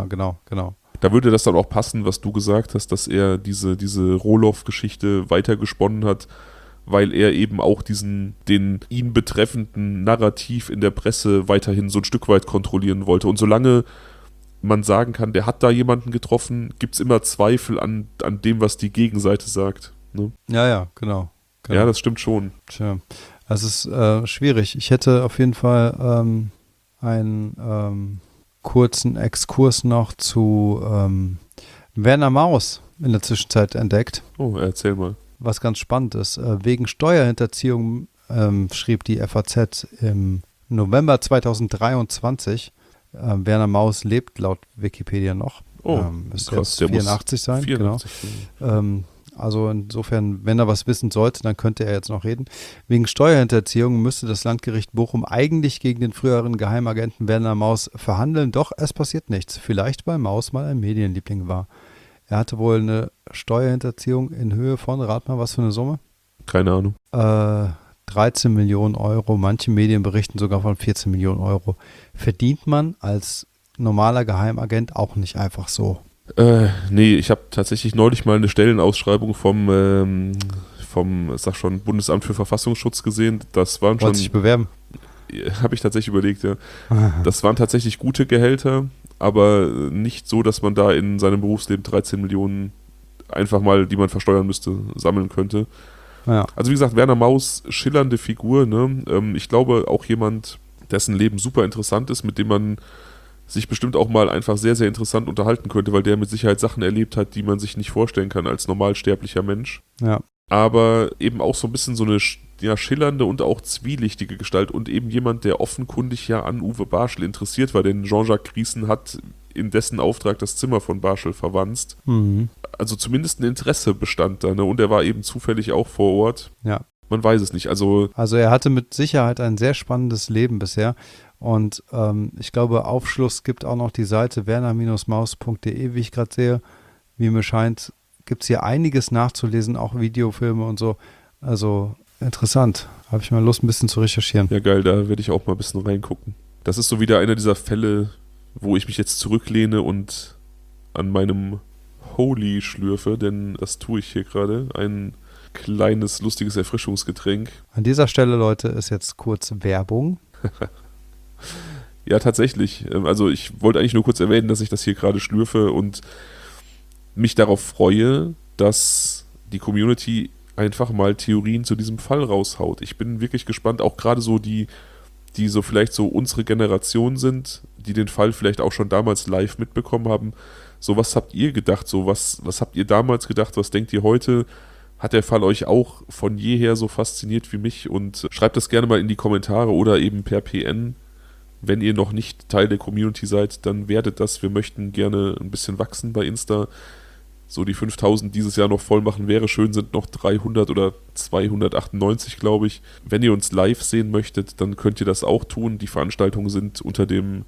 Da würde das dann auch passen, was du gesagt hast, dass er diese Rohloff-Geschichte weitergesponnen hat, weil er eben auch den ihn betreffenden Narrativ in der Presse weiterhin so ein Stück weit kontrollieren wollte. Und solange man sagen kann, der hat da jemanden getroffen, gibt es immer Zweifel an dem, was die Gegenseite sagt. Ne? Ja, genau. Ja, das stimmt schon. Tja, es ist schwierig. Ich hätte auf jeden Fall einen kurzen Exkurs noch zu Werner Maus in der Zwischenzeit entdeckt. Oh, erzähl mal. Was ganz spannend ist. Wegen Steuerhinterziehung schrieb die FAZ im November 2023. Werner Maus lebt laut Wikipedia noch. Müsste krass, jetzt 84 sein. 84, genau. Also insofern, wenn er was wissen sollte, dann könnte er jetzt noch reden. Wegen Steuerhinterziehung müsste das Landgericht Bochum eigentlich gegen den früheren Geheimagenten Werner Maus verhandeln, doch es passiert nichts. Vielleicht, weil Maus mal ein Medienliebling war. Er hatte wohl eine Steuerhinterziehung in Höhe von, rat mal, was für eine Summe? Keine Ahnung. 13 Millionen Euro, manche Medien berichten sogar von 14 Millionen Euro. Verdient man als normaler Geheimagent auch nicht einfach so? Nee, ich habe tatsächlich neulich mal eine Stellenausschreibung vom Bundesamt für Verfassungsschutz gesehen. Das waren schon. Wollte sich bewerben? Habe ich tatsächlich überlegt, ja. Das waren tatsächlich gute Gehälter, aber nicht so, dass man da in seinem Berufsleben 13 Millionen einfach mal, die man versteuern müsste, sammeln könnte. Ja. Also wie gesagt, Werner Maus, schillernde Figur, ne? Ich glaube auch jemand, dessen Leben super interessant ist, mit dem man sich bestimmt auch mal einfach sehr, sehr interessant unterhalten könnte, weil der mit Sicherheit Sachen erlebt hat, die man sich nicht vorstellen kann als normalsterblicher Mensch. Ja. Aber eben auch so ein bisschen so eine schillernde und auch zwielichtige Gestalt und eben jemand, der offenkundig ja an Uwe Barschel interessiert war, denn Jean-Jacques Grießen hat in dessen Auftrag das Zimmer von Barschel verwanzt. Mhm. Also zumindest ein Interesse bestand da, ne? Und er war eben zufällig auch vor Ort. Ja. Man weiß es nicht. Also er hatte mit Sicherheit ein sehr spannendes Leben bisher. Und ich glaube, Aufschluss gibt auch noch die Seite werner-maus.de, wie ich gerade sehe. Wie mir scheint, gibt es hier einiges nachzulesen, auch Videofilme und so. Also interessant. Habe ich mal Lust, ein bisschen zu recherchieren. Ja, geil, da werde ich auch mal ein bisschen reingucken. Das ist so wieder einer dieser Fälle, wo ich mich jetzt zurücklehne und an meinem Holy schlürfe, denn das tue ich hier gerade. Ein kleines, lustiges Erfrischungsgetränk. An dieser Stelle, Leute, ist jetzt kurz Werbung. Ja, tatsächlich. Also ich wollte eigentlich nur kurz erwähnen, dass ich das hier gerade schlürfe und mich darauf freue, dass die Community einfach mal Theorien zu diesem Fall raushaut. Ich bin wirklich gespannt, auch gerade so die so vielleicht so unsere Generation sind, die den Fall vielleicht auch schon damals live mitbekommen haben. So, was habt ihr gedacht? So, was habt ihr damals gedacht? Was denkt ihr heute? Hat der Fall euch auch von jeher so fasziniert wie mich? Und schreibt das gerne mal in die Kommentare oder eben per PN. Wenn ihr noch nicht Teil der Community seid, dann werdet das. Wir möchten gerne ein bisschen wachsen bei Insta. So die 5000 dieses Jahr noch voll machen wäre schön, sind noch 300 oder 298, glaube ich. Wenn ihr uns live sehen möchtet, dann könnt ihr das auch tun. Die Veranstaltungen sind unter dem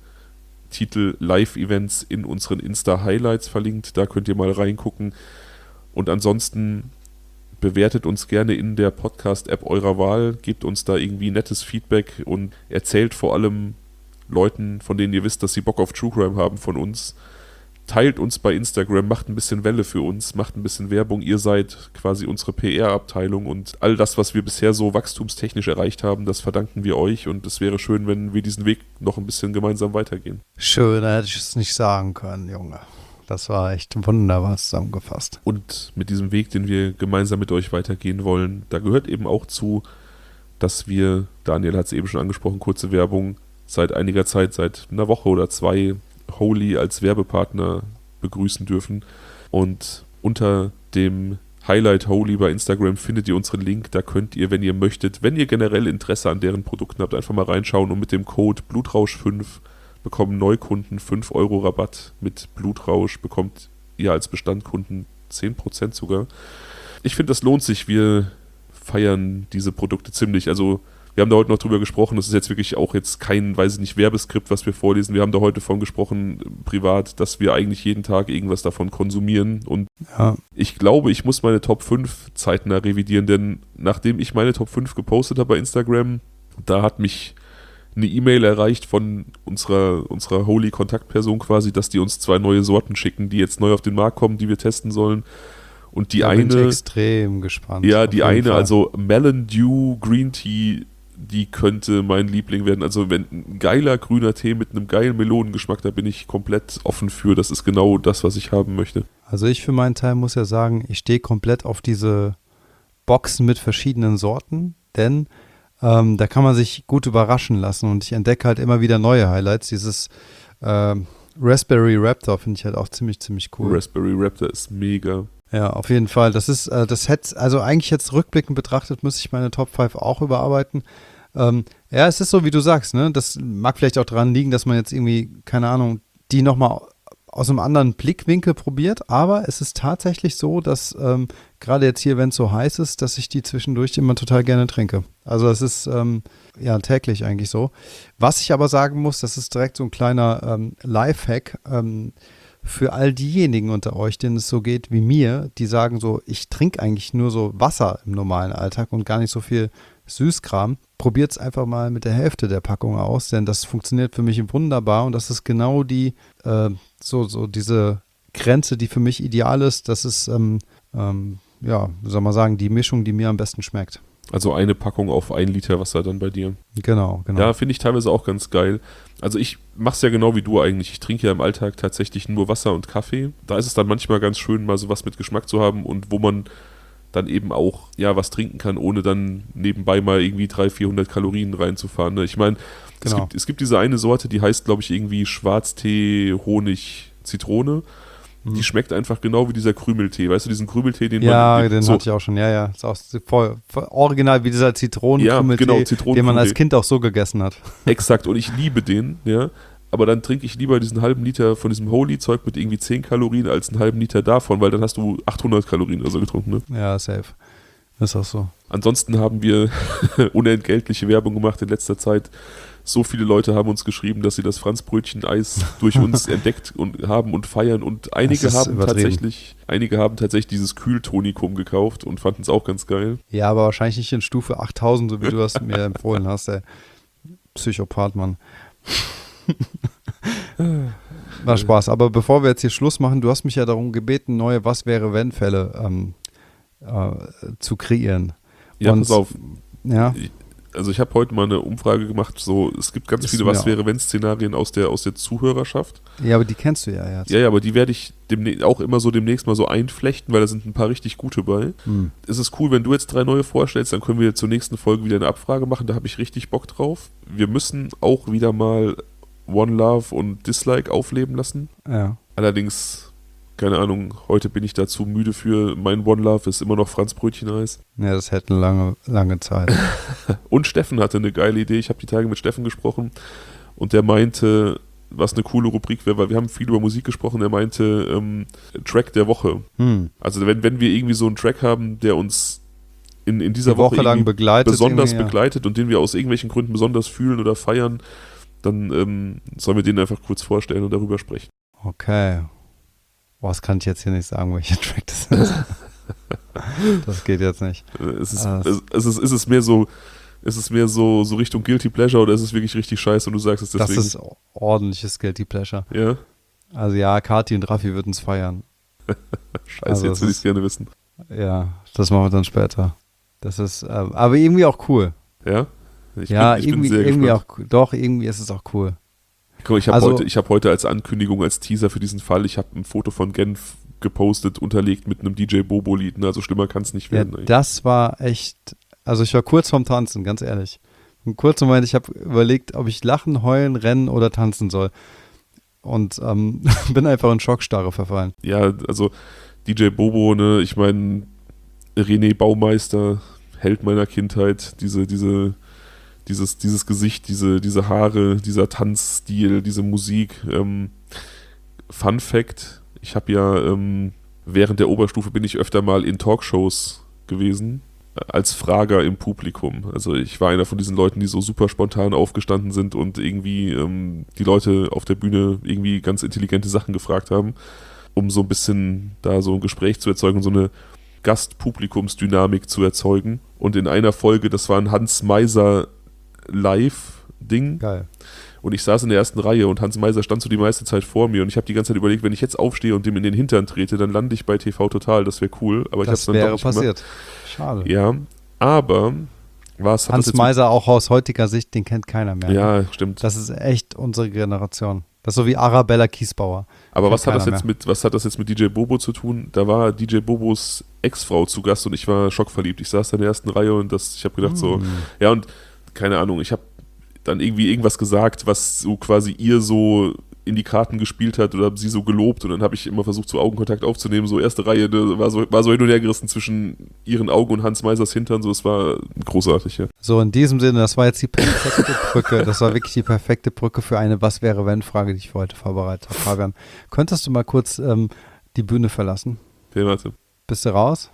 Titel Live-Events in unseren Insta-Highlights verlinkt. Da könnt ihr mal reingucken. Und ansonsten bewertet uns gerne in der Podcast-App eurer Wahl, gebt uns da irgendwie nettes Feedback und erzählt vor allem Leuten, von denen ihr wisst, dass sie Bock auf True Crime haben, von uns. Teilt uns bei Instagram, macht ein bisschen Welle für uns, macht ein bisschen Werbung. Ihr seid quasi unsere PR-Abteilung und all das, was wir bisher so wachstumstechnisch erreicht haben, das verdanken wir euch und es wäre schön, wenn wir diesen Weg noch ein bisschen gemeinsam weitergehen. Schöner hätte ich es nicht sagen können, Junge. Das war echt wunderbar zusammengefasst. Und mit diesem Weg, den wir gemeinsam mit euch weitergehen wollen, da gehört eben auch zu, dass wir, Daniel hat es eben schon angesprochen, kurze Werbung, seit einiger Zeit, seit einer Woche oder zwei, Holy als Werbepartner begrüßen dürfen. Und unter dem Highlight Holy bei Instagram findet ihr unseren Link. Da könnt ihr, wenn ihr möchtet, wenn ihr generell Interesse an deren Produkten habt, einfach mal reinschauen und mit dem Code Blutrausch5 bekommen Neukunden 5 € Rabatt. Mit Blutrausch bekommt ihr als Bestandkunden 10% sogar. Ich finde, das lohnt sich. Wir feiern diese Produkte ziemlich. Also wir haben da heute noch drüber gesprochen, das ist jetzt wirklich auch jetzt kein, weiß ich nicht, Werbeskript, was wir vorlesen. Wir haben da heute von gesprochen, privat, dass wir eigentlich jeden Tag irgendwas davon konsumieren. Und ja. Ich glaube, ich muss meine Top 5 zeitnah revidieren, denn nachdem ich meine Top 5 gepostet habe bei Instagram, da hat mich eine E-Mail erreicht von unserer Holy-Kontaktperson quasi, dass die uns 2 neue Sorten schicken, die jetzt neu auf den Markt kommen, die wir testen sollen. Und die eine. Da bin ich extrem gespannt. Ja, die eine, Fall. also Melon Dew Green Tea, die könnte mein Liebling werden. Also wenn ein geiler grüner Tee mit einem geilen Melonengeschmack, da bin ich komplett offen für. Das ist genau das, was ich haben möchte. Also ich für meinen Teil muss ja sagen, ich stehe komplett auf diese Boxen mit verschiedenen Sorten, denn da kann man sich gut überraschen lassen und ich entdecke halt immer wieder neue Highlights. Dieses Raspberry Raptor finde ich halt auch ziemlich, ziemlich cool. Raspberry Raptor ist mega. Ja, auf jeden Fall. Das hätte, also eigentlich jetzt rückblickend betrachtet, müsste ich meine Top 5 auch überarbeiten. Ja, es ist so, wie du sagst, ne? Das mag vielleicht auch daran liegen, dass man jetzt irgendwie, keine Ahnung, die nochmal aus einem anderen Blickwinkel probiert, aber es ist tatsächlich so, dass gerade jetzt hier, wenn es so heiß ist, dass ich die zwischendurch immer total gerne trinke. Also es ist ja täglich eigentlich so. Was ich aber sagen muss, das ist direkt so ein kleiner Lifehack für all diejenigen unter euch, denen es so geht wie mir, die sagen so, ich trinke eigentlich nur so Wasser im normalen Alltag und gar nicht so viel Süßkram. Probiert es einfach mal mit der Hälfte der Packung aus, denn das funktioniert für mich wunderbar und das ist genau die, so diese Grenze, die für mich ideal ist. Das ist, ja, wie soll man sagen, die Mischung, die mir am besten schmeckt. Also eine Packung auf 1 Liter Wasser dann bei dir. Genau. Ja, finde ich teilweise auch ganz geil. Also ich mache es ja genau wie du eigentlich. Ich trinke ja im Alltag tatsächlich nur Wasser und Kaffee. Da ist es dann manchmal ganz schön, mal sowas mit Geschmack zu haben und wo man dann eben auch ja was trinken kann, ohne dann nebenbei mal irgendwie 300-400 Kalorien reinzufahren. Ne? Ich meine, genau. es gibt diese eine Sorte, die heißt, glaube ich, irgendwie Schwarztee, Honig, Zitrone. Die schmeckt einfach genau wie dieser Krümeltee. Weißt du, diesen Krümeltee, den ja, man... den so, hatte ich auch schon. Ja. Ist auch voll original wie dieser Zitronenkrümeltee, ja, genau, den man als Kind auch so gegessen hat. Exakt. Und ich liebe den, ja. Aber dann trinke ich lieber diesen halben Liter von diesem Holy-Zeug mit irgendwie 10 Kalorien als einen halben Liter davon, weil dann hast du 800 Kalorien oder so getrunken, ne? Ja, safe. Ist auch so. Ansonsten haben wir unentgeltliche Werbung gemacht in letzter Zeit. So viele Leute haben uns geschrieben, dass sie das Franzbrötchen-Eis durch uns entdeckt und haben und feiern. Und einige haben tatsächlich dieses Kühltonikum gekauft und fanden es auch ganz geil. Ja, aber wahrscheinlich nicht in Stufe 8000, so wie du das mir empfohlen hast, ey. Psychopath, Mann. War Spaß. Aber bevor wir jetzt hier Schluss machen, du hast mich ja darum gebeten, neue Was-wäre-wenn-Fälle zu kreieren. Ja, Und, pass auf. Ja, Also ich habe heute mal eine Umfrage gemacht, so es gibt ganz Ist viele mir Was-wäre-wenn-Szenarien aus der Zuhörerschaft. ja, aber die kennst du ja jetzt. Ja, aber die werde ich auch immer so demnächst mal so einflechten, weil da sind ein paar richtig gute bei. Es ist cool, wenn du jetzt 3 neue vorstellst, dann können wir zur nächsten Folge wieder eine Abfrage machen, da habe ich richtig Bock drauf. Wir müssen auch wieder mal One Love und Dislike aufleben lassen. Ja. Allerdings, keine Ahnung, heute bin ich da zu müde für. Mein One Love ist immer noch Franzbrötchen-Eis. Ja, das hätte eine lange Zeit. Und Steffen hatte eine geile Idee. Ich habe die Tage mit Steffen gesprochen und der meinte, was eine coole Rubrik wäre, weil wir haben viel über Musik gesprochen, er meinte Track der Woche. Also wenn wir irgendwie so einen Track haben, der uns in dieser Die Woche lang irgendwie begleitet. besonders irgendwie, ja. begleitet und den wir aus irgendwelchen Gründen besonders fühlen oder feiern, dann sollen wir den einfach kurz vorstellen und darüber sprechen. Okay. Boah, das kann ich jetzt hier nicht sagen, welcher Track das ist. Das geht jetzt nicht. Ist es mehr so Richtung Guilty Pleasure oder ist es wirklich richtig scheiße und du sagst es deswegen? Das ist ordentliches Guilty Pleasure. Ja? Also ja, Kati und Raffi würden es feiern. Scheiße, Also jetzt will ich es gerne wissen. Ja, das machen wir dann später. Das ist, aber irgendwie auch cool. Ja? Ich bin irgendwie, sehr irgendwie gespannt. auch, doch, irgendwie ist es auch cool. Guck mal, Also- ich habe heute als Ankündigung, als Teaser für diesen Fall, ich habe ein Foto von Genf gepostet, unterlegt mit einem DJ Bobo-Lied, ne? Also schlimmer kann es nicht Ja, werden. das war echt, also ich war kurz vorm Tanzen, ganz ehrlich. Einen kurzen Moment, ich habe überlegt, ob ich lachen, heulen, rennen oder tanzen soll. Und bin einfach in Schockstarre verfallen. Ja, also DJ Bobo, ne, ich meine, René Baumeister, Held meiner Kindheit, dieses Gesicht, diese Haare, dieser Tanzstil, diese Musik. Fun Fact, ich habe ja während der Oberstufe bin ich öfter mal in Talkshows gewesen, als Frager im Publikum. Also ich war einer von diesen Leuten, die so super spontan aufgestanden sind und irgendwie die Leute auf der Bühne irgendwie ganz intelligente Sachen gefragt haben, um so ein bisschen da so ein Gespräch zu erzeugen, so eine Gastpublikumsdynamik zu erzeugen. Und in einer Folge, das war ein Hans Meiser Live-Ding. Geil. Und ich saß in der ersten Reihe und Hans Meiser stand so die meiste Zeit vor mir und ich habe die ganze Zeit überlegt, wenn ich jetzt aufstehe und dem in den Hintern trete, dann lande ich bei TV Total, das wäre cool. Aber ich habe es Das dann doch wäre nicht passiert. gemacht. Schade. Ja, aber was hat Hans das jetzt Meiser auch aus heutiger Sicht, den kennt keiner mehr. Ja, stimmt. Das ist echt unsere Generation. Das ist so wie Arabella Kiesbauer. Aber kennt was hat keiner das jetzt mit DJ Bobo zu tun? Da war DJ Bobos Ex-Frau zu Gast und ich war schockverliebt. Ich saß da in der ersten Reihe und ich habe gedacht so, ja und keine Ahnung, ich habe dann irgendwie irgendwas gesagt, was so quasi ihr so in die Karten gespielt hat oder sie so gelobt und dann habe ich immer versucht, so Augenkontakt aufzunehmen, so erste Reihe, ne, war so hin und her gerissen zwischen ihren Augen und Hans Meisers Hintern, so, es war großartig, ja. So, in diesem Sinne, das war jetzt die perfekte Brücke. Das war wirklich die perfekte Brücke für eine Was-wäre-wenn-Frage, die ich für heute vorbereitet habe. Fabian, könntest du mal kurz die Bühne verlassen? Okay, warte. Bist du raus?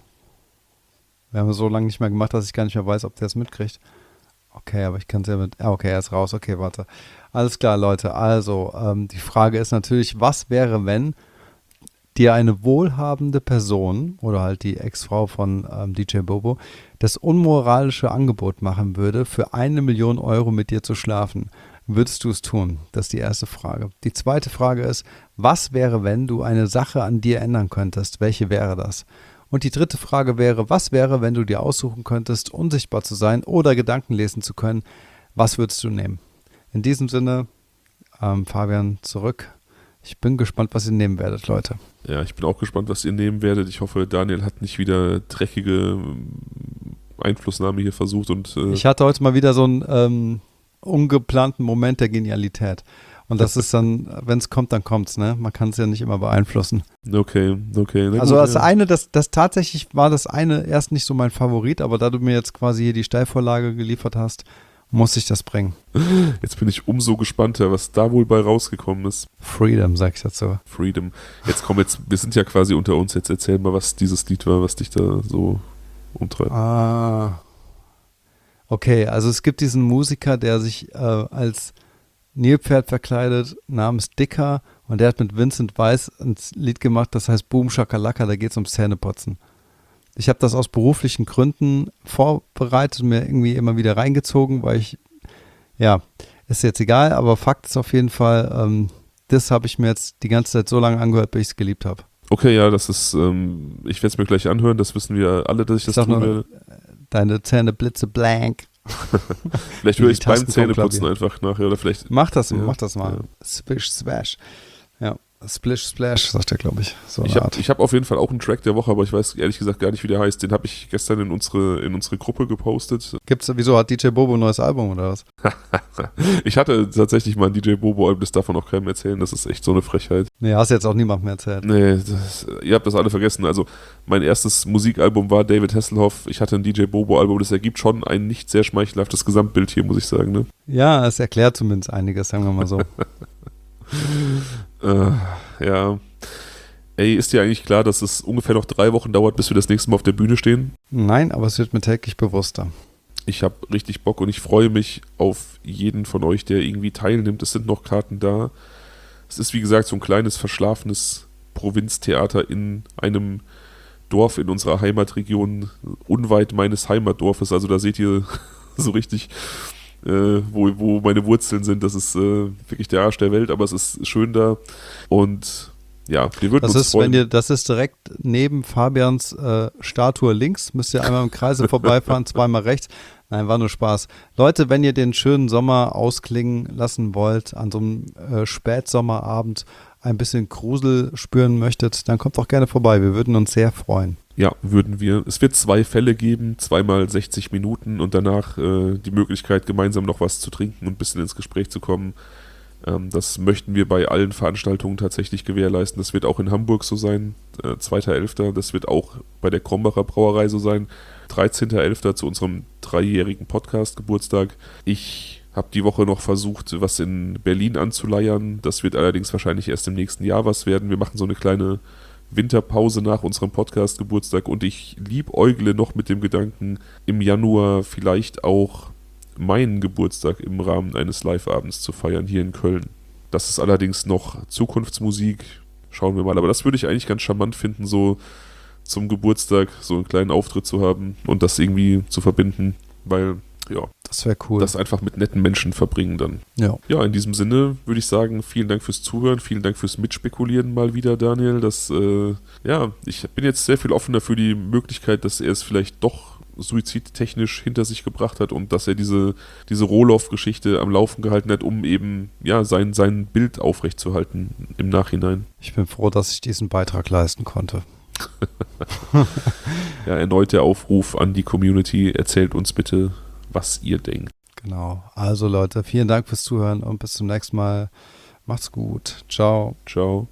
Wir haben es so lange nicht mehr gemacht, dass ich gar nicht mehr weiß, ob der es mitkriegt. Okay, aber ich kann es ja mit. Okay, er ist raus. Okay, warte. Alles klar, Leute. Also, die Frage ist natürlich, was wäre, wenn dir eine wohlhabende Person oder halt die Ex-Frau von DJ Bobo das unmoralische Angebot machen würde, für 1 Million Euro mit dir zu schlafen? Würdest du es tun? Das ist die erste Frage. Die zweite Frage ist, was wäre, wenn du eine Sache an dir ändern könntest? Welche wäre das? Und die dritte Frage wäre, was wäre, wenn du dir aussuchen könntest, unsichtbar zu sein oder Gedanken lesen zu können? Was würdest du nehmen? In diesem Sinne, Fabian, zurück. Ich bin gespannt, was ihr nehmen werdet, Leute. Ja, ich bin auch gespannt, was ihr nehmen werdet. Ich hoffe, Daniel hat nicht wieder dreckige Einflussnahme hier versucht. Und ich hatte heute mal wieder so einen ungeplanten Moment der Genialität. Und das ist dann, wenn es kommt, dann kommt's, ne? Man kann es ja nicht immer beeinflussen. Okay. Na Also gut, das eine, das tatsächlich war das eine erst nicht so mein Favorit, aber da du mir jetzt quasi hier die Steilvorlage geliefert hast, muss ich das bringen. Jetzt bin ich umso gespannter, was da wohl bei rausgekommen ist. Freedom, sag ich dazu. Freedom. Wir sind ja quasi unter uns. Jetzt erzähl mal, was dieses Lied war, was dich da so umtreibt. Okay, also es gibt diesen Musiker, der sich als Nilpferd verkleidet, namens Dicker, und der hat mit Vincent Weiss ein Lied gemacht, das heißt Boom Shakalaka, da geht es ums Zähneputzen. Ich habe das aus beruflichen Gründen vorbereitet, mir irgendwie immer wieder reingezogen, weil ist jetzt egal, aber Fakt ist auf jeden Fall, das habe ich mir jetzt die ganze Zeit so lange angehört, bis ich es geliebt habe. Okay, ja, das ist, ich werde es mir gleich anhören, das wissen wir alle, dass ich das tun werde. Deine Zähne blitze blank. Vielleicht höre ich beim Zähneputzen einfach nachher, oder vielleicht. Mach das mal. Ja. Swish, swash. Ja, Splish, splash, sagt er, glaube ich. So ich habe auf jeden Fall auch einen Track der Woche, aber ich weiß ehrlich gesagt gar nicht, wie der heißt. Den habe ich gestern in unsere Gruppe gepostet. Wieso hat DJ Bobo ein neues Album oder was? Ich hatte tatsächlich mal ein DJ Bobo-Album, das darf man auch keinem erzählen. Das ist echt so eine Frechheit. Nee, hast jetzt auch niemand mehr erzählt. Nee, ihr habt das alle vergessen. Also mein erstes Musikalbum war David Hasselhoff. Ich hatte ein DJ Bobo-Album. Das ergibt schon ein nicht sehr schmeichelhaftes Gesamtbild hier, muss ich sagen. Ne? Ja, es erklärt zumindest einiges, sagen wir mal so. Ja. Ey, ist dir eigentlich klar, dass es ungefähr noch 3 Wochen dauert, bis wir das nächste Mal auf der Bühne stehen? Nein, aber es wird mir täglich bewusster. Ich habe richtig Bock und ich freue mich auf jeden von euch, der irgendwie teilnimmt. Es sind noch Karten da. Es ist, wie gesagt, so ein kleines, verschlafenes Provinztheater in einem Dorf in unserer Heimatregion, unweit meines Heimatdorfes. Also da seht ihr so richtig, wo meine Wurzeln sind. Das ist wirklich der Arsch der Welt, aber es ist schön da. Und ja, wir würden uns freuen. Das ist direkt neben Fabians Statue links. Müsst ihr einmal im Kreise vorbeifahren, zweimal rechts. Nein, war nur Spaß. Leute, wenn ihr den schönen Sommer ausklingen lassen wollt, an so einem Spätsommerabend ein bisschen Grusel spüren möchtet, dann kommt doch gerne vorbei. Wir würden uns sehr freuen. Ja, würden wir. Es wird 2 Fälle geben, 2 mal 60 Minuten und danach die Möglichkeit, gemeinsam noch was zu trinken und ein bisschen ins Gespräch zu kommen. Das möchten wir bei allen Veranstaltungen tatsächlich gewährleisten. Das wird auch in Hamburg so sein, 2.11. Das wird auch bei der Krombacher Brauerei so sein, 13.11. zu unserem 3-jährigen Podcast-Geburtstag. Ich habe die Woche noch versucht, was in Berlin anzuleiern. Das wird allerdings wahrscheinlich erst im nächsten Jahr was werden. Wir machen so eine kleine Winterpause nach unserem Podcast-Geburtstag und ich liebäugle noch mit dem Gedanken, im Januar vielleicht auch meinen Geburtstag im Rahmen eines Live-Abends zu feiern hier in Köln. Das ist allerdings noch Zukunftsmusik. Schauen wir mal. Aber das würde ich eigentlich ganz charmant finden, so zum Geburtstag so einen kleinen Auftritt zu haben und das irgendwie zu verbinden, weil, ja, das wäre cool. Das einfach mit netten Menschen verbringen dann. Ja. Ja, in diesem Sinne würde ich sagen, vielen Dank fürs Zuhören, vielen Dank fürs Mitspekulieren mal wieder, Daniel. Ich bin jetzt sehr viel offener für die Möglichkeit, dass er es vielleicht doch suizidtechnisch hinter sich gebracht hat und dass er diese Rohloff-Geschichte am Laufen gehalten hat, um eben ja sein Bild aufrechtzuerhalten im Nachhinein. Ich bin froh, dass ich diesen Beitrag leisten konnte. Ja, erneut der Aufruf an die Community, erzählt uns bitte, was ihr denkt. Genau. Also Leute, vielen Dank fürs Zuhören und bis zum nächsten Mal. Macht's gut. Ciao. Ciao.